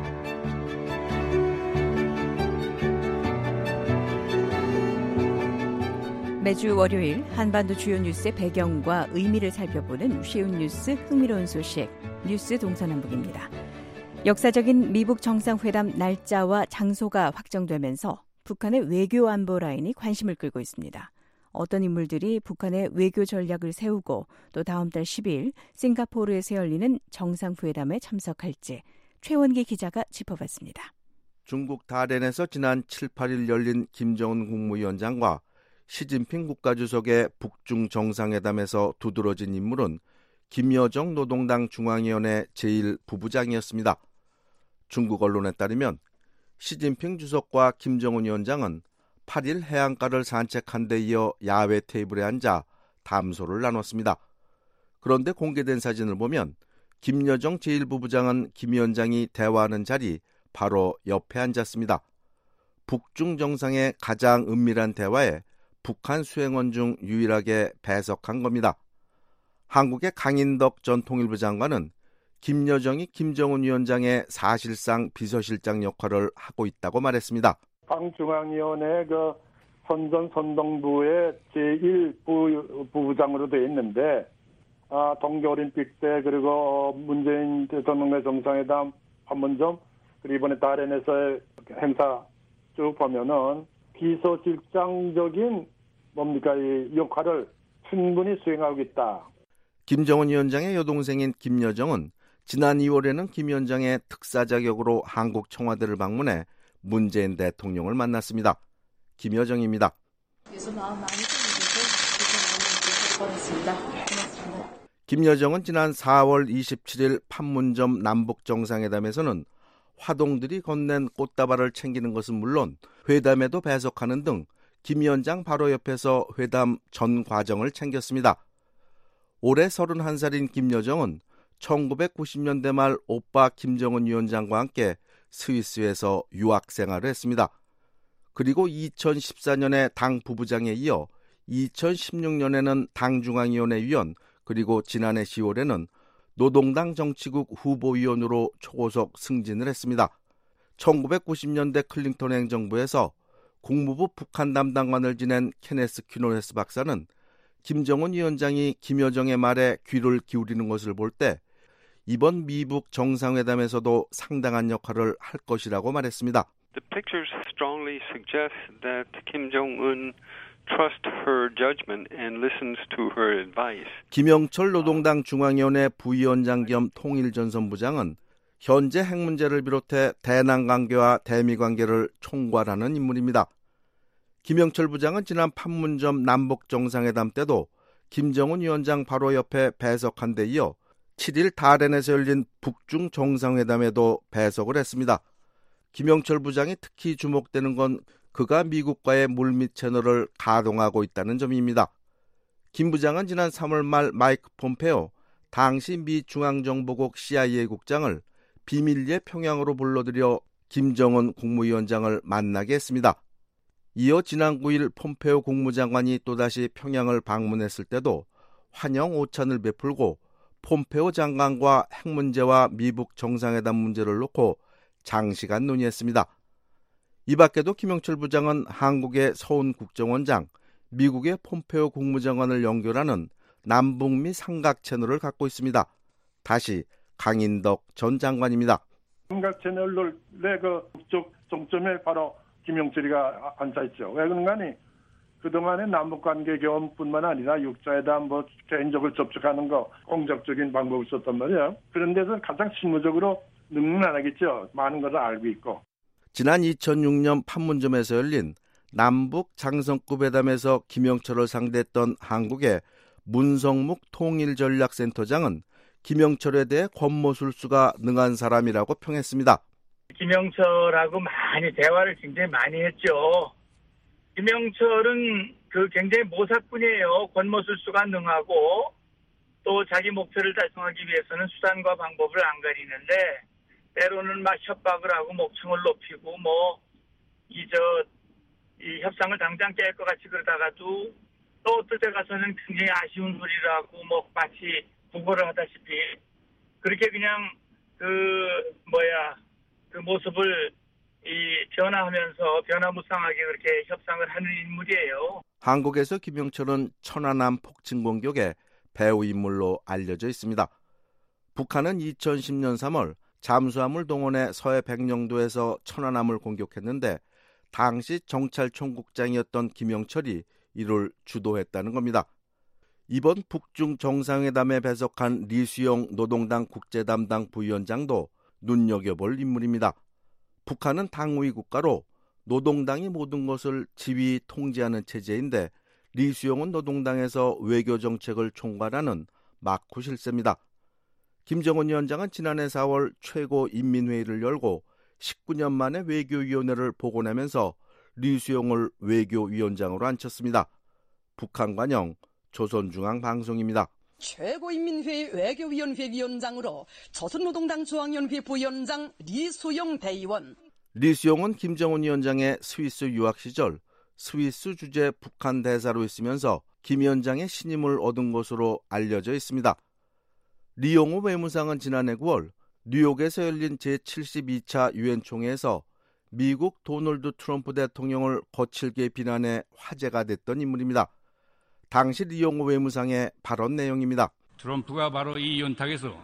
매주 월요일 한반도 주요 뉴스의 배경과 의미를 살펴보는 쉬운 뉴스, 흥미로운 소식, 뉴스 동서남북입니다. 역사적인 미북 정상회담 날짜와 장소가 확정되면서 북한의 외교 안보 라인이 관심을 끌고 있습니다. 어떤 인물들이 북한의 외교 전략을 세우고 또 다음 달 십일 싱가포르에서 열리는 정상회담에 참석할지 최원기 기자가 짚어봤습니다. 중국 다롄에서 지난 칠, 팔일 열린 김정은 국무위원장과 시진핑 국가주석의 북중 정상회담에서 두드러진 인물은 김여정 노동당 중앙위원회 제일 부부장이었습니다. 중국 언론에 따르면 시진핑 주석과 김정은 위원장은 팔일 해안가를 산책한 데 이어 야외 테이블에 앉아 담소를 나눴습니다. 그런데 공개된 사진을 보면 김여정 제일 부부장은 김 위원장이 대화하는 자리 바로 옆에 앉았습니다. 북중 정상의 가장 은밀한 대화에 북한 수행원 중 유일하게 배석한 겁니다. 한국의 강인덕 전 통일부 장관은 김여정이 김정은 위원장의 사실상 비서실장 역할을 하고 있다고 말했습니다. 방중앙위원회 그 선전선동부의 제일 부, 부부장으로 되어 있는데 아, 동계올림픽 때 그리고 문재인 대통령의 정상회담 판문점 그리고 이번에 다롄에서의 행사 쭉 보면은 비서실장적인 뭡니까 이 역할을 충분히 수행하고 있다. 김정은 위원장의 여동생인 김여정은 지난 이월에는 김 위원장의 특사 자격으로 한국 청와대를 방문해 문재인 대통령을 만났습니다. 김여정입니다. 그래서 마음 많이 고맙습니다. 김여정은 지난 사월 이십칠일 판문점 남북 정상회담에서는 화동들이 건넨 꽃다발을 챙기는 것은 물론 회담에도 배석하는 등 김 위원장 바로 옆에서 회담 전 과정을 챙겼습니다. 올해 서른한 살인 김여정은 천구백구십 년대 말 오빠 김정은 위원장과 함께 스위스에서 유학 생활을 했습니다. 그리고 이천십사 년에 당 부부장에 이어 이천십육 년에는 당중앙위원회 위원 그리고 지난해 시월에는 노동당 정치국 후보위원으로 초고속 승진을 했습니다. 천구백구십 년대 클린턴 행정부에서 국무부 북한 담당관을 지낸 케네스 퀴노네스 박사는 김정은 위원장이 김여정의 말에 귀를 기울이는 것을 볼 때 이번 미북 정상회담에서도 상당한 역할을 할 것이라고 말했습니다. The pictures strongly suggest that Kim Jong-un trusts her judgment and listens to her advice. 김영철 노동당 중앙위원회 부위원장 겸 통일전선부장은 현재 핵 문제를 비롯해 대남 관계와 대미 관계를 총괄하는 인물입니다. 김영철 부장은 지난 판문점 남북 정상회담 때도 김정은 위원장 바로 옆에 배석한 데 이어 칠일 다롄에서 열린 북중 정상회담에도 배석을 했습니다. 김영철 부장이 특히 주목되는 건 그가 미국과의 물밑 채널을 가동하고 있다는 점입니다. 김 부장은 지난 삼월 말 마이크 폼페오 당시 미 중앙정보국 씨아이에이 국장을 비밀리에 평양으로 불러들여 김정은 국무위원장을 만나게 했습니다. 이어 지난 구일 폼페오 국무장관이 또다시 평양을 방문했을 때도 환영 오찬을 베풀고 폼페오 장관과 핵 문제와 미북 정상회담 문제를 놓고 장시간 논의했습니다. 이 밖에도 김영철 부장은 한국의 서훈 국정원장, 미국의 폼페오 국무장관을 연결하는 남북미 삼각 채널을 갖고 있습니다. 다시 강인덕 전 장관입니다. 삼각 채널의 그 북쪽 정점에 바로 김영철이가 앉아있죠. 왜 그런가 하니 그동안의 남북관계 경험뿐만 아니라 육자회담 뭐 개인적으로 접촉하는 거 공적적인 방법을 썼단 말이에요. 그런 데서 가장 실무적으로 능란하겠죠. 많은 것을 알고 있고. 지난 이천육 년 판문점에서 열린 남북 장성급 회담에서 김영철을 상대했던 한국의 문성묵 통일전략센터장은 김영철에 대해 권모술수가 능한 사람이라고 평했습니다. 김영철하고 많이 대화를 굉장히 많이 했죠. 김영철은 그 굉장히 모사꾼이에요. 권모술수가 능하고 또 자기 목표를 달성하기 위해서는 수단과 방법을 안 가리는데 때로는 막 협박을 하고 목청을 높이고 뭐 이 저 이 협상을 당장 깰 것 같이 그러다가도 또 어떨 때 가서는 굉장히 아쉬운 소리를 하고 뭐 마치 구걸을 하다시피 그렇게 그냥 그 뭐야 그 모습을 이 변화하면서 변화무쌍하게 그렇게 협상을 하는 인물이에요. 한국에서 김영철은 천안함 폭침 공격의 배후 인물로 알려져 있습니다. 북한은 이천십 년 삼월 잠수함을 동원해 서해 백령도에서 천안함을 공격했는데 당시 정찰총국장이었던 김영철이 이를 주도했다는 겁니다. 이번 북중 정상회담에 배석한 리수용 노동당 국제담당 부위원장도 눈여겨볼 인물입니다. 북한은 당우위 국가로 노동당이 모든 것을 지휘 통제하는 체제인데 리수용은 노동당에서 외교정책을 총괄하는 막후 실세입니다. 김정은 위원장은 지난해 사월 최고인민회의를 열고 십구 년 만에 외교위원회를 복원하면서 리수용을 외교위원장으로 앉혔습니다. 북한 관영 조선중앙방송입니다. 최고인민회의 외교위원회 위원장으로 조선노동당 중앙위원회 부위원장 리수용 대의원. 리수용은 김정은 위원장의 스위스 유학 시절 스위스 주재 북한 대사로 있으면서 김 위원장의 신임을 얻은 것으로 알려져 있습니다. 리용호 외무상은 지난해 구월 뉴욕에서 열린 제칠십이 차 유엔 총회에서 미국 도널드 트럼프 대통령을 거칠게 비난해 화제가 됐던 인물입니다. 당시 리용호 외무상의 발언 내용입니다. 트럼프가 바로 이 연탁에서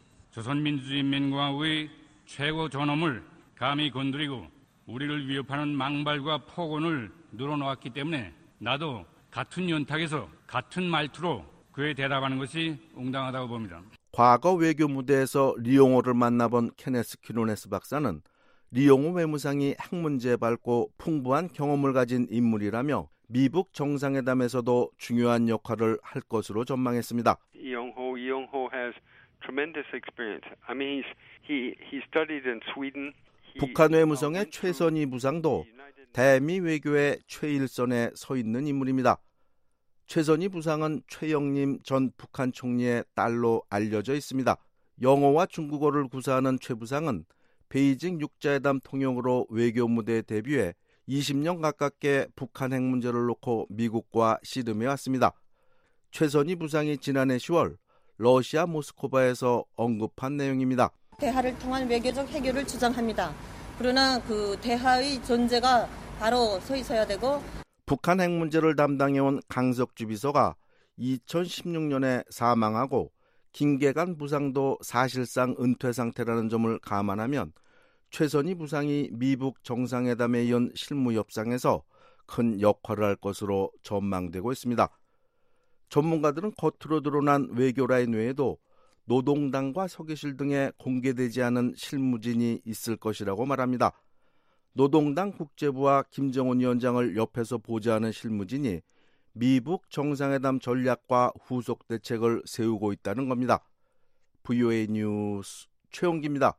조선민주주의인민공화국의 최고 존엄을 감히 건드리고 우리를 위협하는 망발과 폭언을 늘어놓았기 때문에 나도 같은 연탁에서 같은 말투로 그에 대답하는 것이 응당하다고 봅니다. 과거 외교 무대에서 리용호를 만나본 케네스 퀴노네스 박사는 리용호 외무상이 핵 문제에 밝고 풍부한 경험을 가진 인물이라며 미북 정상회담에서도 중요한 역할을 할 것으로 전망했습니다. 이용호, 이용호 has tremendous experience. I mean, he he studied in Sweden. 북한 외무성의 최선희 부상도 대미 외교의 최일선에 서 있는 인물입니다. 최선희 부상은 최영림 전 북한 총리의 딸로 알려져 있습니다. 영어와 중국어를 구사하는 최 부상은 베이징 육자회담 통역으로 외교 무대에 데뷔해 이십 년 가깝게 북한 핵 문제를 놓고 미국과 씨름해 왔습니다. 최선희 부상이 지난해 시월 러시아 모스크바에서 언급한 내용입니다. 대화를 통한 외교적 해결을 주장합니다. 그러나 그 대화의 존재가 바로 서 있어야 되고 북한 핵 문제를 담당해온 강석주 비서가 이천십육 년에 사망하고 김계관 부상도 사실상 은퇴 상태라는 점을 감안하면 최선희 부상이 미북 정상회담에 이은 실무 협상에서 큰 역할을 할 것으로 전망되고 있습니다. 전문가들은 겉으로 드러난 외교 라인 외에도 노동당과 서기실 등에 공개되지 않은 실무진이 있을 것이라고 말합니다. 노동당 국제부와 김정은 위원장을 옆에서 보좌하는 실무진이 미북 정상회담 전략과 후속 대책을 세우고 있다는 겁니다. 브이오에이 뉴스 최용기입니다.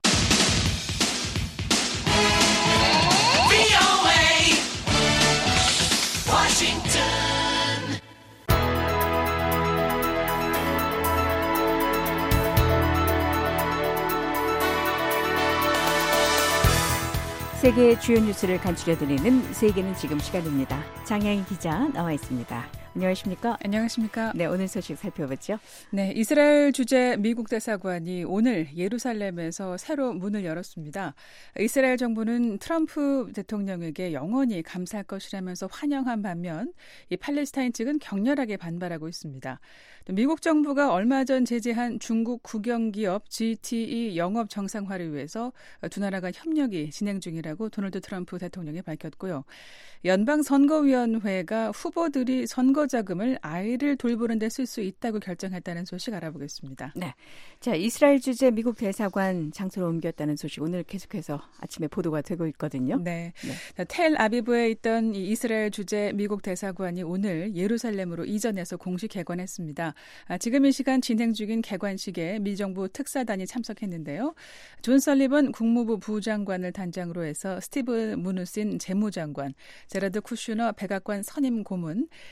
세계의 주요 뉴스를 간추려드리는 세계는 지금 시간입니다. 장양희 기자 나와 있습니다. 안녕하십니까? 안녕하십니까? 네, 오늘 소식 살펴보죠. 네, 이스라엘 주재 미국 대사관이 오늘 예루살렘에서 새로 문을 열었습니다. 이스라엘 정부는 트럼프 대통령에게 영원히 감사할 것이라면서 환영한 반면 이 팔레스타인 측은 격렬하게 반발하고 있습니다. 미국 정부가 얼마 전 제재한 중국 국영기업 지티이 영업 정상화를 위해서 두 나라가 협력이 진행 중이라고 도널드 트럼프 대통령이 밝혔고요. 연방선거위원회가 후보들이 선거 자금을 아이를 돌보는 데 쓸 수 있다고 결정했다는 소식 알아보겠습니다. 네, 자 이스라엘 주재 미국 대사관 장소로 옮겼다는 소식 오늘 계속해서 아침에 보도가 되고 있거든요. 네, 네. 텔아비브에 있던 이 이스라엘 주재 미국 대사관이 오늘 예루살렘으로 이전해서 공식 개관했습니다. 아, 지금 이 시간 진행 중인 개관식에 미 정부 특사단이 참석했는데요. 존 설리번 국무부 부장관을 단장으로 해서 스티브 무누신 재무장관, 제라드 쿠슈너 백악관 선임 고문, 이방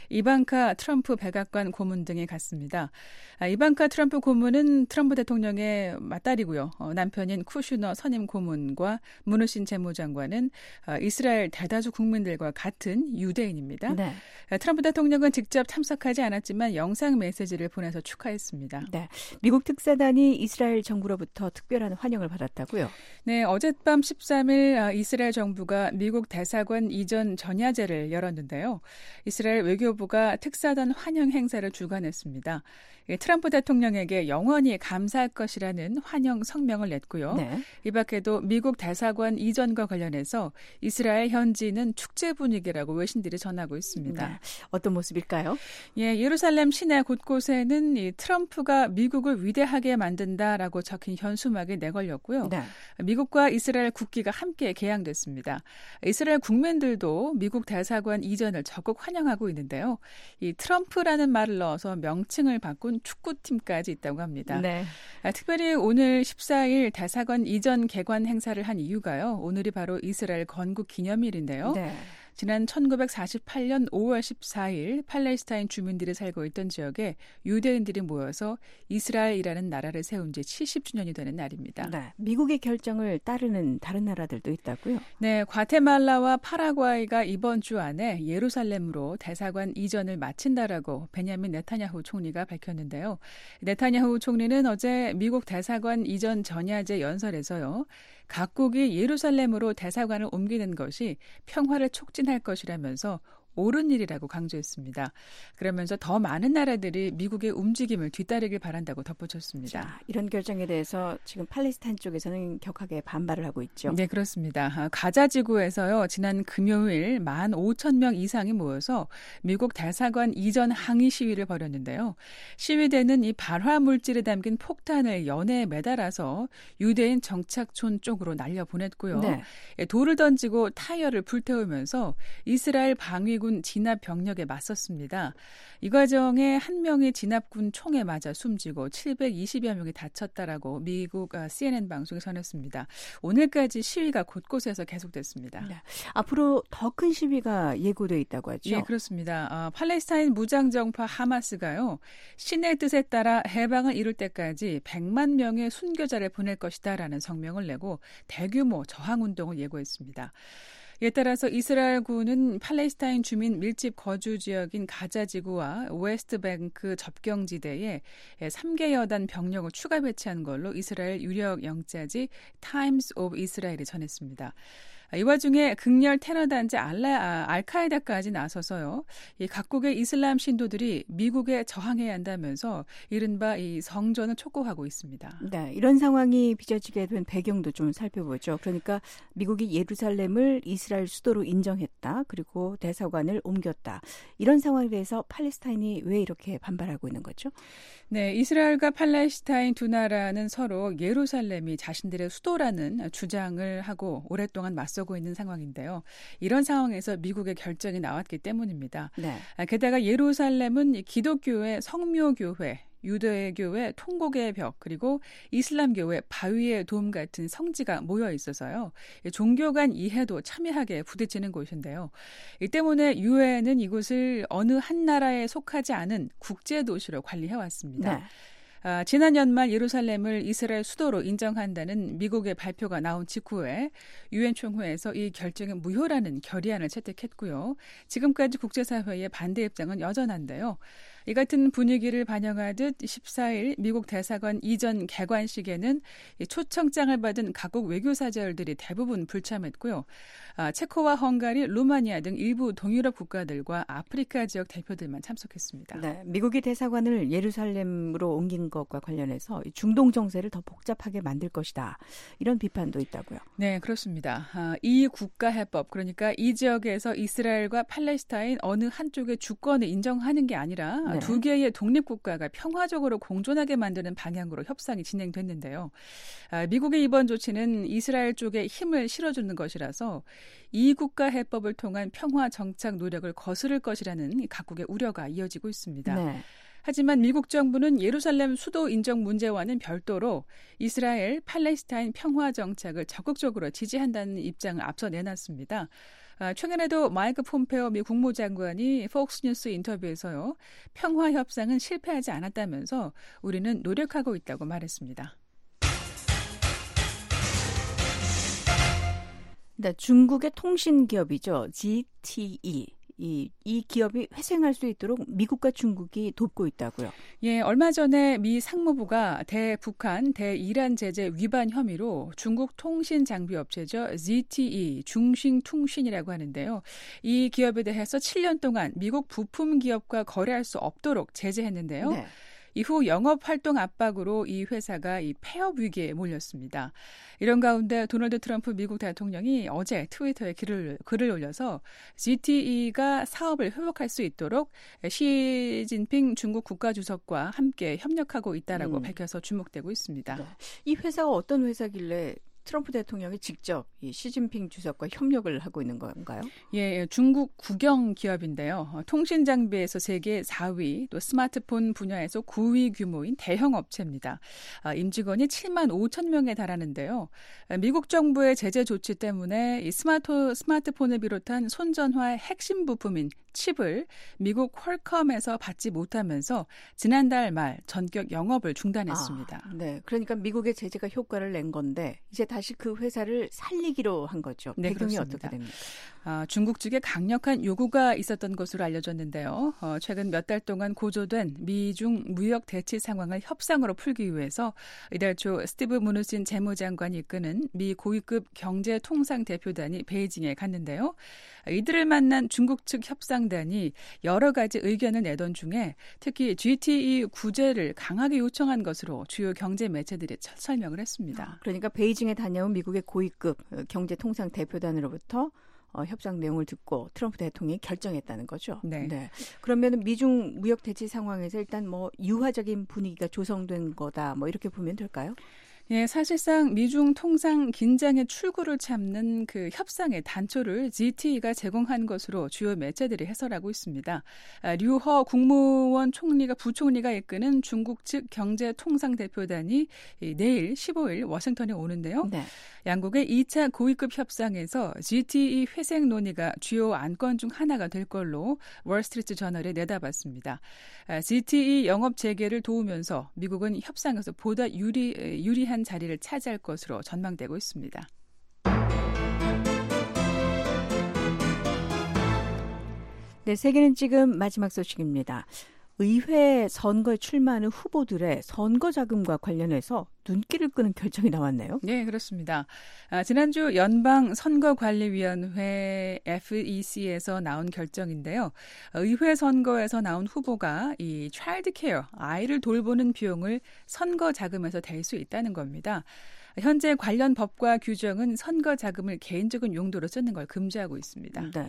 이방카 트럼프 백악관 고문 등이 갔습니다. 아, 이방카 트럼프 고문은 트럼프 대통령의 맏딸이고요. 어, 남편인 쿠슈너 선임 고문과 문우신 재무장관은 어, 이스라엘 대다수 국민들과 같은 유대인입니다. 네. 아, 트럼프 대통령은 직접 참석하지 않았지만 영상 메시지를 보내서 축하했습니다. 네. 미국 특사단이 이스라엘 정부로부터 특별한 환영을 받았다고요? 네, 어젯밤 십삼 일 이스라엘 정부가 미국 대사관 이전 전야제를 열었는데요. 이스라엘 외교부가 특사단 환영 행사를 주관했습니다. 트럼프 대통령에게 영원히 감사할 것이라는 환영 성명을 냈고요. 네. 이 밖에도 미국 대사관 이전과 관련해서 이스라엘 현지는 축제 분위기라고 외신들이 전하고 있습니다. 네. 어떤 모습일까요? 예, 예루살렘 시내 곳곳에는 이 트럼프가 미국을 위대하게 만든다라고 적힌 현수막이 내걸렸고요. 네. 미국과 이스라엘 국기가 함께 개양됐습니다. 이스라엘 국민들도 미국 대사관 이전을 적극 환영하고 있는데요. 이 트럼프라는 말을 넣어서 명칭을 바꾼 축구팀까지 있다고 합니다. 네. 아, 특별히 오늘 십사 일 대사관 이전 개관 행사를 한 이유가요. 오늘이 바로 이스라엘 건국 기념일인데요. 네. 지난 천구백사십팔 년 오월 십사 일 팔레스타인 주민들이 살고 있던 지역에 유대인들이 모여서 이스라엘이라는 나라를 세운 지 칠십 주년이 되는 날입니다. 네, 미국의 결정을 따르는 다른 나라들도 있다고요? 네, 과테말라와 파라과이가 이번 주 안에 예루살렘으로 대사관 이전을 마친다라고 베냐민 네타냐후 총리가 밝혔는데요. 네타냐후 총리는 어제 미국 대사관 이전 전야제 연설에서요. 각국이 예루살렘으로 대사관을 옮기는 것이 평화를 촉진할 것이라면서 옳은 일이라고 강조했습니다. 그러면서 더 많은 나라들이 미국의 움직임을 뒤따르길 바란다고 덧붙였습니다. 자, 이런 결정에 대해서 지금 팔레스타인 쪽에서는 격하게 반발을 하고 있죠. 네, 그렇습니다. 가자 지구에서요. 지난 금요일 만 오천 명 이상이 모여서 미국 대사관 이전 항의 시위를 벌였는데요. 시위대는 이 발화 물질에 담긴 폭탄을 연해에 매달아서 유대인 정착촌 쪽으로 날려보냈고요. 네. 돌을 던지고 타이어를 불태우면서 이스라엘 방위 군 진압 병력에 맞섰습니다. 이 과정에 한 명이 진압군 총에 맞아 숨지고 칠백이십여 명이 다쳤다라고 미국 씨엔엔 방송이 전했습니다. 오늘까지 시위가 곳곳에서 계속됐습니다. 네. 앞으로 더 큰 시위가 예고돼 있다고 하죠? 예, 그렇습니다. 어, 팔레스타인 무장정파 하마스가요. 신의 뜻에 따라 해방을 이룰 때까지 백만 명의 순교자를 보낼 것이다라는 성명을 내고 대규모 저항운동을 예고했습니다. 이에 따라서 이스라엘군은 팔레스타인 주민 밀집 거주 지역인 가자지구와 웨스트뱅크 접경지대에 삼 개 여단 병력을 추가 배치한 걸로 이스라엘 유력 영자지 타임스 오브 이스라엘이 전했습니다. 이 와중에 극렬 테러 단체 알라, 알카에다까지 나서서요. 이 각국의 이슬람 신도들이 미국에 저항해야 한다면서 이른바 이 성전을 촉구하고 있습니다. 네, 이런 상황이 빚어지게 된 배경도 좀 살펴보죠. 그러니까 미국이 예루살렘을 이스라엘 수도로 인정했다. 그리고 대사관을 옮겼다. 이런 상황에 대해서 팔레스타인이 왜 이렇게 반발하고 있는 거죠? 네, 이스라엘과 팔레스타인 두 나라는 서로 예루살렘이 자신들의 수도라는 주장을 하고 오랫동안 맞서고 있는 상황인데요. 이런 상황에서 미국의 결정이 나왔기 때문입니다. 네. 게다가 예루살렘은 기독교의 성묘교회, 유대교의 통곡의 벽, 그리고 이슬람교의 바위의 돔 같은 성지가 모여 있어서요. 종교 간 이해도 첨예하게 부딪히는 곳인데요. 이 때문에 유엔은 이곳을 어느 한 나라에 속하지 않은 국제도시로 관리해왔습니다. 네. 아, 지난 연말 예루살렘을 이스라엘 수도로 인정한다는 미국의 발표가 나온 직후에 유엔 총회에서 이 결정은 무효라는 결의안을 채택했고요. 지금까지 국제사회의 반대 입장은 여전한데요. 이 같은 분위기를 반영하듯 십사 일 미국 대사관 이전 개관식에는 초청장을 받은 각국 외교사절들이 대부분 불참했고요. 아, 체코와 헝가리, 루마니아 등 일부 동유럽 국가들과 아프리카 지역 대표들만 참석했습니다. 네, 미국이 대사관을 예루살렘으로 옮긴 것과 관련해서 중동 정세를 더 복잡하게 만들 것이다. 이런 비판도 있다고요. 네, 그렇습니다. 아, 이 국가해법, 그러니까 이 지역에서 이스라엘과 팔레스타인 어느 한쪽의 주권을 인정하는 게 아니라 네. 두 개의 독립국가가 평화적으로 공존하게 만드는 방향으로 협상이 진행됐는데요. 아, 미국의 이번 조치는 이스라엘 쪽에 힘을 실어주는 것이라서 이 국가 해법을 통한 평화 정착 노력을 거스를 것이라는 각국의 우려가 이어지고 있습니다. 네. 하지만 미국 정부는 예루살렘 수도 인정 문제와는 별도로 이스라엘, 팔레스타인 평화 정착을 적극적으로 지지한다는 입장을 앞서 내놨습니다. 최근에도 마이크 폼페오 미 국무장관이 폭스뉴스 인터뷰에서요. 평화 협상은 실패하지 않았다면서 우리는 노력하고 있다고 말했습니다. 네, 중국의 통신 기업이죠. 지티이. 이, 이 기업이 회생할 수 있도록 미국과 중국이 돕고 있다고요. 예, 얼마 전에 미 상무부가 대북한, 대이란 제재 위반 혐의로 중국 통신 장비 업체죠. 지티이, 중싱통신이라고 하는데요. 이 기업에 대해서 칠 년 동안 미국 부품 기업과 거래할 수 없도록 제재했는데요. 네. 이후 영업활동 압박으로 이 회사가 이 폐업 위기에 몰렸습니다. 이런 가운데 도널드 트럼프 미국 대통령이 어제 트위터에 글을, 글을 올려서 지티이가 사업을 회복할 수 있도록 시진핑 중국 국가주석과 함께 협력하고 있다라고 음. 밝혀서 주목되고 있습니다. 네. 이 회사가 어떤 회사길래 트럼프 대통령이 직접 이 시진핑 주석과 협력을 하고 있는 건가요? 예, 중국 국영 기업인데요. 통신 장비에서 세계 사 위, 또 스마트폰 분야에서 구 위 규모인 대형 업체입니다. 임직원이 칠만 오천 명에 달하는데요. 미국 정부의 제재 조치 때문에 이 스마트, 스마트폰을 비롯한 손전화의 핵심 부품인 칩을 미국 퀄컴에서 받지 못하면서 지난달 말 전격 영업을 중단했습니다. 아, 네, 그러니까 미국의 제재가 효과를 낸 건데 이제 다시 그 회사를 살리기로 한 거죠. 네, 배경이 그렇습니다. 어떻게 됩니까? 아, 중국 측에 강력한 요구가 있었던 것으로 알려졌는데요. 어, 최근 몇 달 동안 고조된 미중 무역 대치 상황을 협상으로 풀기 위해서 이달 초 스티브 무누신 재무장관이 이끄는 미 고위급 경제통상대표단이 베이징에 갔는데요. 이들을 만난 중국 측 협상단이 여러 가지 의견을 내던 중에 특히 지티이 구제를 강하게 요청한 것으로 주요 경제 매체들이 설명을 했습니다. 그러니까 베이징에 다녀온 미국의 고위급 경제통상대표단으로부터 어, 협상 내용을 듣고 트럼프 대통령이 결정했다는 거죠. 네. 네. 그러면 미중 무역 대치 상황에서 일단 뭐 유화적인 분위기가 조성된 거다. 뭐 이렇게 보면 될까요? 예, 사실상 미중 통상 긴장의 출구를 참는 그 협상의 단초를 지티이가 제공한 것으로 주요 매체들이 해설하고 있습니다. 아, 류허 국무원 총리가 부총리가 이끄는 중국 측 경제통상대표단이 내일 십오 일 워싱턴에 오는데요. 네. 양국의 이 차 고위급 협상에서 지티이 회생 논의가 주요 안건 중 하나가 될 걸로 월스트리트 저널에 내다봤습니다. 지티이 영업 재개를 도우면서 미국은 협상에서 보다 유리, 유리한 자리를 차지할 것으로 전망되고 있습니다. 네, 세계는 지금 마지막 소식입니다. 의회 선거에 출마하는 후보들의 선거 자금과 관련해서 눈길을 끄는 결정이 나왔네요. 네, 그렇습니다. 아, 지난주 연방선거관리위원회 에프이씨에서 나온 결정인데요. 의회 선거에서 나온 후보가 이 차일드 케어, 아이를 돌보는 비용을 선거 자금에서 댈 수 있다는 겁니다. 현재 관련 법과 규정은 선거 자금을 개인적인 용도로 쓰는 걸 금지하고 있습니다. 네,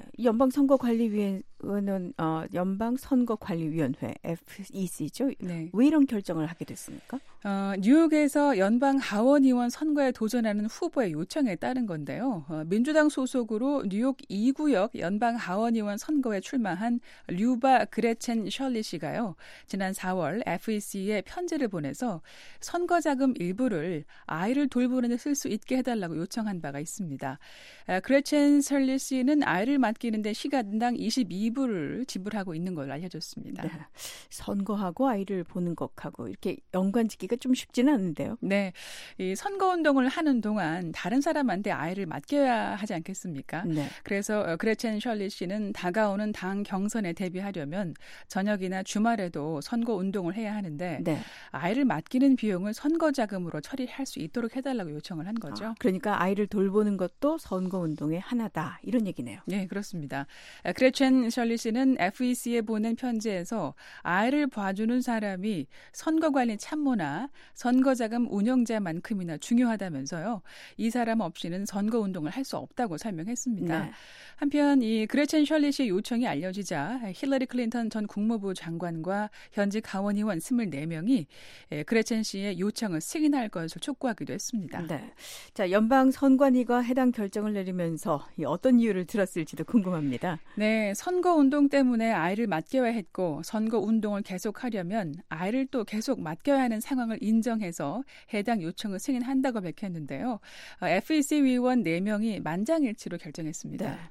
연방선거관리위원회는 어, 연방선거관리위원회 에프이씨죠. 네. 왜 이런 결정을 하게 됐습니까? 어, 뉴욕에서 연방 하원의원 선거에 도전하는 후보의 요청에 따른 건데요. 어, 민주당 소속으로 뉴욕 이 구역 연방 하원의원 선거에 출마한 류바 그레첸 셜리 씨가요. 지난 사월 에프이씨에 편지를 보내서 선거 자금 일부를 아이를 돌보는 데 쓸 수 있게 해달라고 요청한 바가 있습니다. 아, 그레첸 셜리 씨는 아이를 맡기는데 시간당 이십이 불을 지불하고 있는 걸로 알려졌습니다. 네. 선거하고 아이를 보는 것하고 이렇게 연관짓기가 좀 쉽지는 않은데요. 네, 이 선거운동을 하는 동안 다른 사람한테 아이를 맡겨야 하지 않겠습니까? 네. 그래서 그레첸 셜리 씨는 다가오는 당 경선에 대비하려면 저녁이나 주말에도 선거운동을 해야 하는데 네. 아이를 맡기는 비용을 선거 자금으로 처리할 수 있도록 해달라고 요청을 한 거죠. 아, 그러니까 아이를 돌보는 것도 선거운동의 하나다 이런 얘기네요. 네, 그렇습니다. 그레첸 셜리 씨는 에프이씨에 보낸 편지에서 아이를 봐주는 사람이 선거관리 참모나 선거자금 운영자만큼이나 중요하다면서요. 이 사람 없이는 선거운동을 할 수 없다고 설명했습니다. 네. 한편 이 그레첸 셜리 씨의 요청이 알려지자 힐러리 클린턴 전 국무부 장관과 현직 하원의원 이십사 명이 그레첸 씨의 요청을 승인할 것을 촉구하기도 했습니다. 네. 자, 연방 선관위가 해당 결정을 내리면서 어떤 이유를 들었을지도 궁금합니다. 네, 선거 운동 때문에 아이를 맡겨야 했고 선거 운동을 계속하려면 아이를 또 계속 맡겨야 하는 상황을 인정해서 해당 요청을 승인한다고 밝혔는데요. 에프이씨 위원 네 명이 만장일치로 결정했습니다. 네.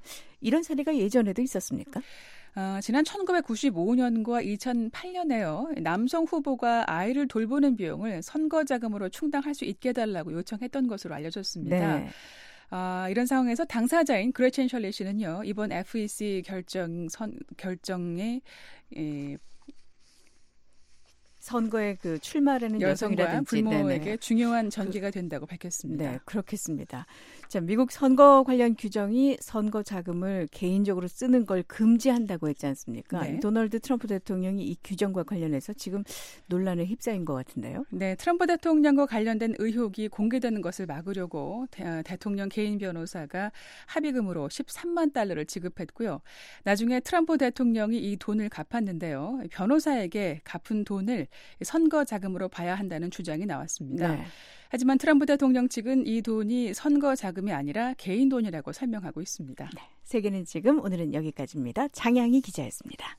이런 사례가 예전에도 있었습니까? 어, 지난 천구백구십오 년과 이천팔 년에요. 남성 후보가 아이를 돌보는 비용을 선거 자금으로 충당할 수 있게 해달라고 요청했던 것으로 알려졌습니다. 네. 아, 이런 상황에서 당사자인 그레첸 셜리 씨는요. 이번 에프이씨 결정 선, 결정에 에, 선거에 그 출마하는 여성과 여성이라든지 불모에게 네네. 중요한 전기가 된다고 밝혔습니다. 네, 그렇겠습니다. 자, 미국 선거 관련 규정이 선거 자금을 개인적으로 쓰는 걸 금지한다고 했지 않습니까? 네. 도널드 트럼프 대통령이 이 규정과 관련해서 지금 논란에 휩싸인 것 같은데요. 네, 트럼프 대통령과 관련된 의혹이 공개되는 것을 막으려고 대, 대통령 개인 변호사가 합의금으로 십삼만 달러를 지급했고요. 나중에 트럼프 대통령이 이 돈을 갚았는데요. 변호사에게 갚은 돈을 선거 자금으로 봐야 한다는 주장이 나왔습니다. 네. 하지만 트럼프 대통령 측은 이 돈이 선거 자금이 아니라 개인 돈이라고 설명하고 있습니다. 네, 세계는 지금 오늘은 여기까지입니다. 장양희 기자였습니다.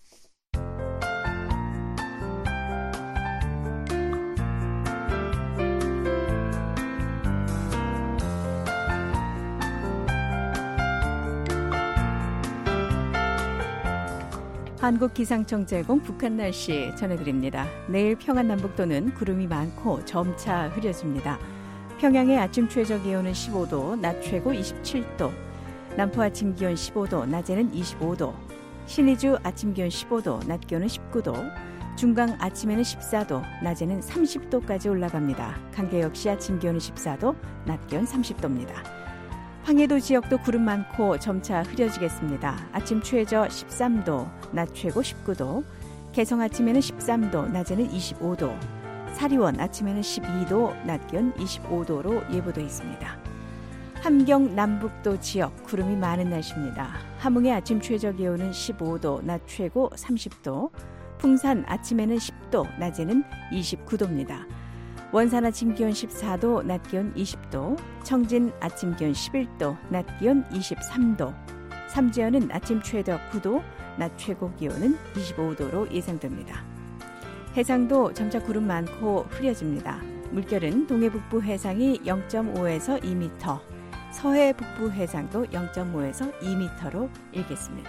한국기상청 제공 북한 날씨 전해드립니다. 내일 평안 남북도는 구름이 많고 점차 흐려집니다. 평양의 아침 최저 기온은 십오 도, 낮 최고 이십칠 도, 남포 아침 기온 십오 도, 낮에는 이십오 도, 신의주 아침 기온 십오 도, 낮 기온은 십구 도, 중강 아침에는 십사 도, 낮에는 삼십 도까지 올라갑니다. 강계 역시 아침 기온은 십사 도, 낮 기온 삼십 도입니다. 황해도 지역도 구름 많고 점차 흐려지겠습니다. 아침 최저 십삼 도, 낮 최고 십구 도, 개성 아침에는 십삼 도, 낮에는 이십오 도, 사리원 아침에는 십이 도, 낮 기온 이십오 도로 예보돼 있습니다. 함경 남북도 지역 구름이 많은 날씨입니다. 함흥의 아침 최저 기온은 십오 도, 낮 최고 삼십 도, 풍산 아침에는 십 도, 낮에는 이십구 도입니다. 원산 아침 기온 십사 도, 낮 기온 이십 도, 청진 아침 기온 십일 도, 낮 기온 이십삼 도, 삼지연은 아침 최저 구 도, 낮 최고 기온은 이십오 도로 예상됩니다. 해상도 점차 구름 많고 흐려집니다. 물결은 동해북부 해상이 영 점 오에서 이 미터, 서해 북부 해상도 영 점 오에서 이 미터로 일겠습니다.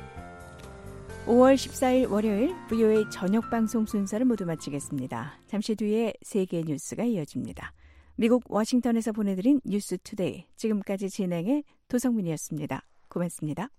오월 십사일 월요일 브이오에이 저녁 방송 순서를 모두 마치겠습니다. 잠시 뒤에 세계 뉴스가 이어집니다. 미국 워싱턴에서 보내드린 뉴스 투데이. 지금까지 진행의 도성민이었습니다. 고맙습니다.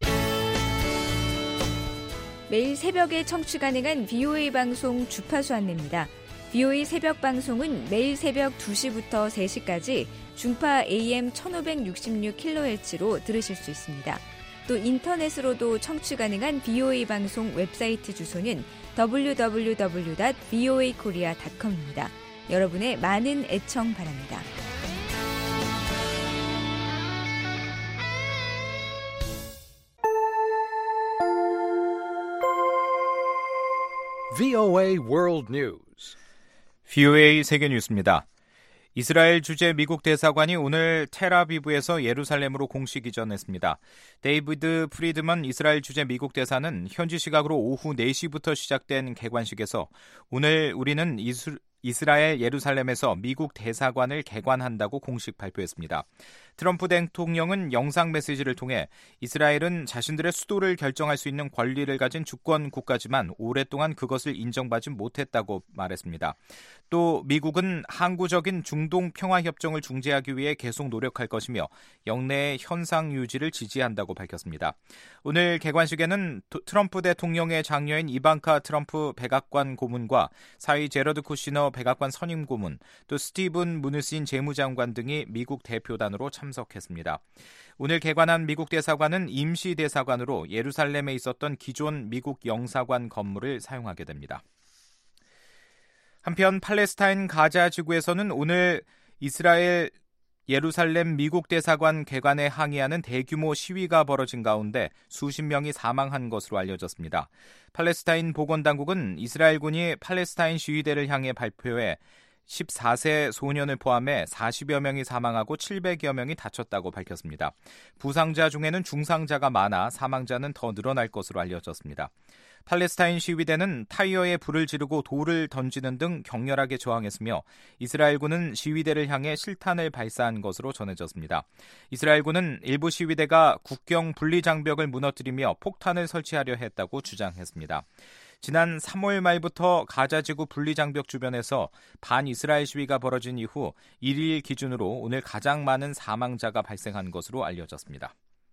매일 새벽에 청취 가능한 브이오에이 방송 주파수 안내입니다. 브이오에이 새벽 방송은 매일 새벽 두 시부터 세 시까지 중파 에이엠 천오백육십육 킬로헤르츠로 들으실 수 있습니다. 또 인터넷으로도 청취 가능한 브이오에이 방송 웹사이트 주소는 더블유 더블유 더블유 닷 브이오에이 코리아 닷 컴입니다. 여러분의 많은 애청 바랍니다. 브이오에이 World News. 브이오에이 세계 뉴스입니다. 이스라엘 주재 미국 대사관이 오늘 텔아비브에서 예루살렘으로 공식 이전했습니다. 데이비드 프리드먼 이스라엘 주재 미국 대사는 현지 시각으로 오후 네 시부터 시작된 개관식에서 오늘 우리는 이스, 이스라엘 예루살렘에서 미국 대사관을 개관한다고 공식 발표했습니다. 트럼프 대통령은 영상 메시지를 통해 이스라엘은 자신들의 수도를 결정할 수 있는 권리를 가진 주권 국가지만 오랫동안 그것을 인정받지 못했다고 말했습니다. 또 미국은 항구적인 중동 평화협정을 중재하기 위해 계속 노력할 것이며 영내의 현상 유지를 지지한다고 밝혔습니다. 오늘 개관식에는 트럼프 대통령의 장녀인 이방카 트럼프 백악관 고문과 사위 제러드 쿠시너 백악관 선임 고문, 또 스티븐 무누신 재무장관 등이 미국 대표단으로 참석했습니다. 오늘 개관한 미국 대사관은 임시 대사관으로 예루살렘에 있었던 기존 미국 영사관 건물을 사용하게 됩니다. 한편 팔레스타인 가자 지구에서는 오늘 이스라엘 예루살렘 미국 대사관 개관에 항의하는 대규모 시위가 벌어진 가운데 수십 명이 사망한 것으로 알려졌습니다. 팔레스타인 보건당국은 이스라엘군이 팔레스타인 시위대를 향해 발표해 십사 세 소년을 포함해 사십여 명이 사망하고 칠백여 명이 다쳤다고 밝혔습니다. 부상자 중에는 중상자가 많아 사망자는 더 늘어날 것으로 알려졌습니다. 팔레스타인 시위대는 타이어에 불을 지르고 돌을 던지는 등 격렬하게 저항했으며 이스라엘군은 시위대를 향해 실탄을 발사한 것으로 전해졌습니다. 이스라엘군은 일부 시위대가 국경 분리장벽을 무너뜨리며 폭탄을 설치하려 했다고 주장했습니다. 지난 삼월 말부터 가자지구 분리장벽 주변에서 반이스라엘 시위가 벌어진 이후 일 일 기준으로 오늘 가장 많은 사망자가 발생한 것으로 알려졌습니다.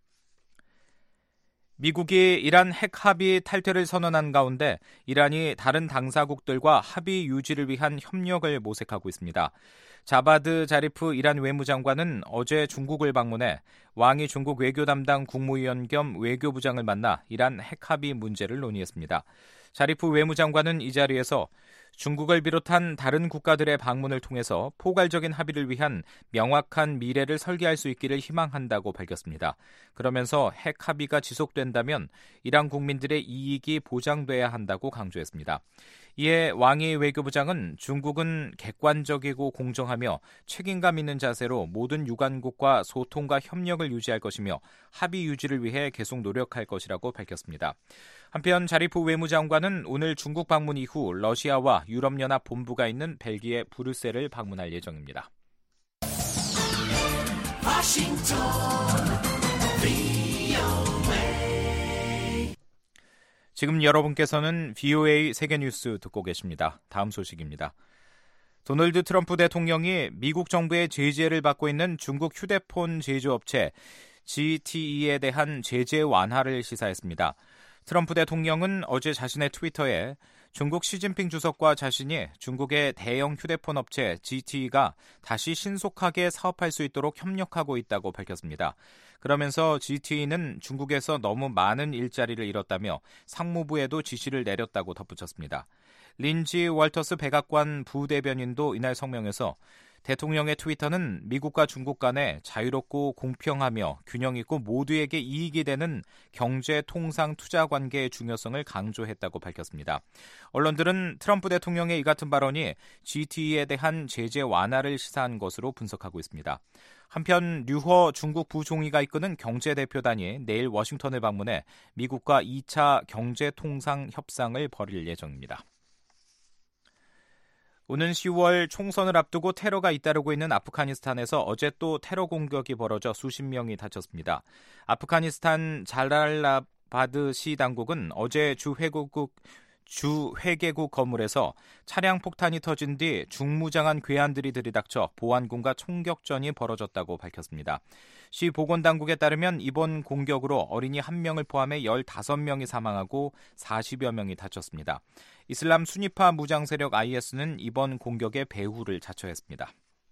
미국이 이란 핵 합의 탈퇴를 선언한 가운데 이란이 다른 당사국들과 합의 유지를 위한 협력을 모색하고 있습니다. 자바드 자리프 이란 외무장관은 어제 중국을 방문해 왕이 중국 외교 담당 국무위원 겸 외교부장을 만나 이란 핵 합의 문제를 논의했습니다. 자리프 외무장관은 이 자리에서 중국을 비롯한 다른 국가들의 방문을 통해서 포괄적인 합의를 위한 명확한 미래를 설계할 수 있기를 희망한다고 밝혔습니다. 그러면서 핵 합의가 지속된다면 이란 국민들의 이익이 보장돼야 한다고 강조했습니다. 이에 왕이 외교부장은 중국은 객관적이고 공정하며 책임감 있는 자세로 모든 유관국과 소통과 협력을 유지할 것이며 합의 유지를 위해 계속 노력할 것이라고 밝혔습니다. 한편 자리프 외무장관은 오늘 중국 방문 이후 러시아와 유럽연합 본부가 있는 벨기에 브뤼셀을 방문할 예정입니다. 워싱턴 지금 여러분께서는 브이오에이 세계뉴스 듣고 계십니다. 다음 소식입니다. 도널드 트럼프 대통령이 미국 정부의 제재를 받고 있는 중국 휴대폰 제조업체 지티이에 대한 제재 완화를 시사했습니다. 트럼프 대통령은 어제 자신의 트위터에 중국 시진핑 주석과 자신이 중국의 대형 휴대폰 업체 지티이가 다시 신속하게 사업할 수 있도록 협력하고 있다고 밝혔습니다. 그러면서 지티이는 중국에서 너무 많은 일자리를 잃었다며 상무부에도 지시를 내렸다고 덧붙였습니다. 린지 월터스 백악관 부대변인도 이날 성명에서 대통령의 트위터는 미국과 중국 간에 자유롭고 공평하며 균형 있고 모두에게 이익이 되는 경제, 통상, 투자 관계의 중요성을 강조했다고 밝혔습니다. 언론들은 트럼프 대통령의 이 같은 발언이 지티이에 대한 제재 완화를 시사한 것으로 분석하고 있습니다. 한편 류허 중국 부총리가 이끄는 경제대표단이 내일 워싱턴을 방문해 미국과 이 차 경제통상 협상을 벌일 예정입니다. 오는 시월 총선을 앞두고 테러가 잇따르고 있는 아프가니스탄에서 어제 또 테러 공격이 벌어져 수십 명이 다쳤습니다. 아프가니스탄 잘랄라바드시 당국은 어제 주 회고국 주 회계국 건물에서 차량 폭탄이 터진 뒤 중무장한 괴한들이 들이닥쳐 보안군과 총격전이 벌어졌다고 밝혔습니다. 시 보건당국에 따르면 이번 공격으로 어린이 한 명을 포함해 열다섯 명이 사망하고 사십여 명이 다쳤습니다. 이슬람 순위파 무장 세력 아이에스는 이번 공격의 배후를 자처했습니다.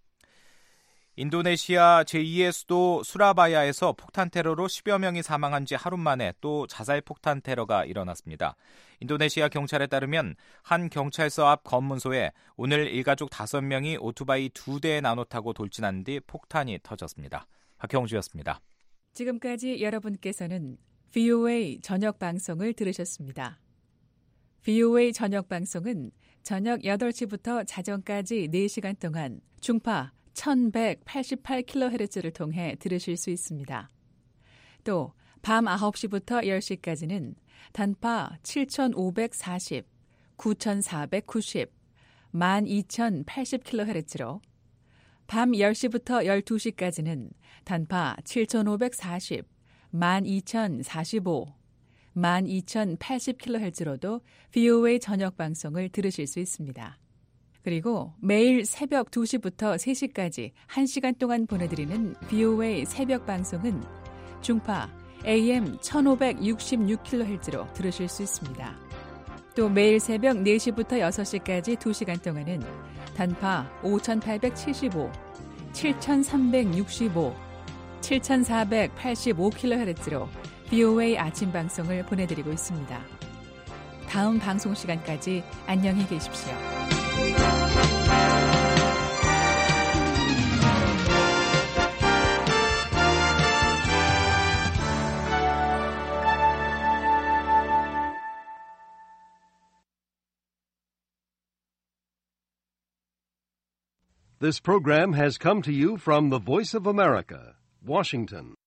인도네시아 제이의 수도 수라바야에서 폭탄 테러로 십여 명이 사망한 지 하루 만에 또 자살 폭탄 테러가 일어났습니다. 인도네시아 경찰에 따르면 한 경찰서 앞 검문소에 오늘 일가족 다섯 명이 오토바이 두 대에 나눠 타고 돌진한 뒤 폭탄이 터졌습니다. 박형주였습니다. 지금까지 여러분께서는 브이오에이 저녁 방송을 들으셨습니다. 브이오에이 저녁 방송은 저녁 여덟 시부터 자정까지 네 시간 동안 중파 천백팔십팔 킬로헤르츠를 통해 들으실 수 있습니다. 또 밤 아홉 시부터 열 시까지는 단파 칠천오백사십, 구천사백구십, 만 이천팔십 킬로헤르츠로 밤 열 시부터 열두 시까지는 단파 칠천오백사십, 만 이천사십오, 만 이천팔십 킬로헤르츠로도 브이오에이 저녁 방송을 들으실 수 있습니다. 그리고 매일 새벽 두 시부터 세 시까지 한 시간 동안 보내드리는 브이오에이 새벽 방송은 중파 에이엠 천오백육십육 킬로헤르츠로 들으실 수 있습니다. 또 매일 새벽 네 시부터 여섯 시까지 두 시간 동안은 단파 오천팔백칠십오, 칠천삼백육십오, 칠천사백팔십오 킬로헤르츠로 브이오에이 아침 방송을 보내드리고 있습니다. 다음 방송 시간까지 안녕히 계십시오. This program has come to you from the Voice of America, Washington.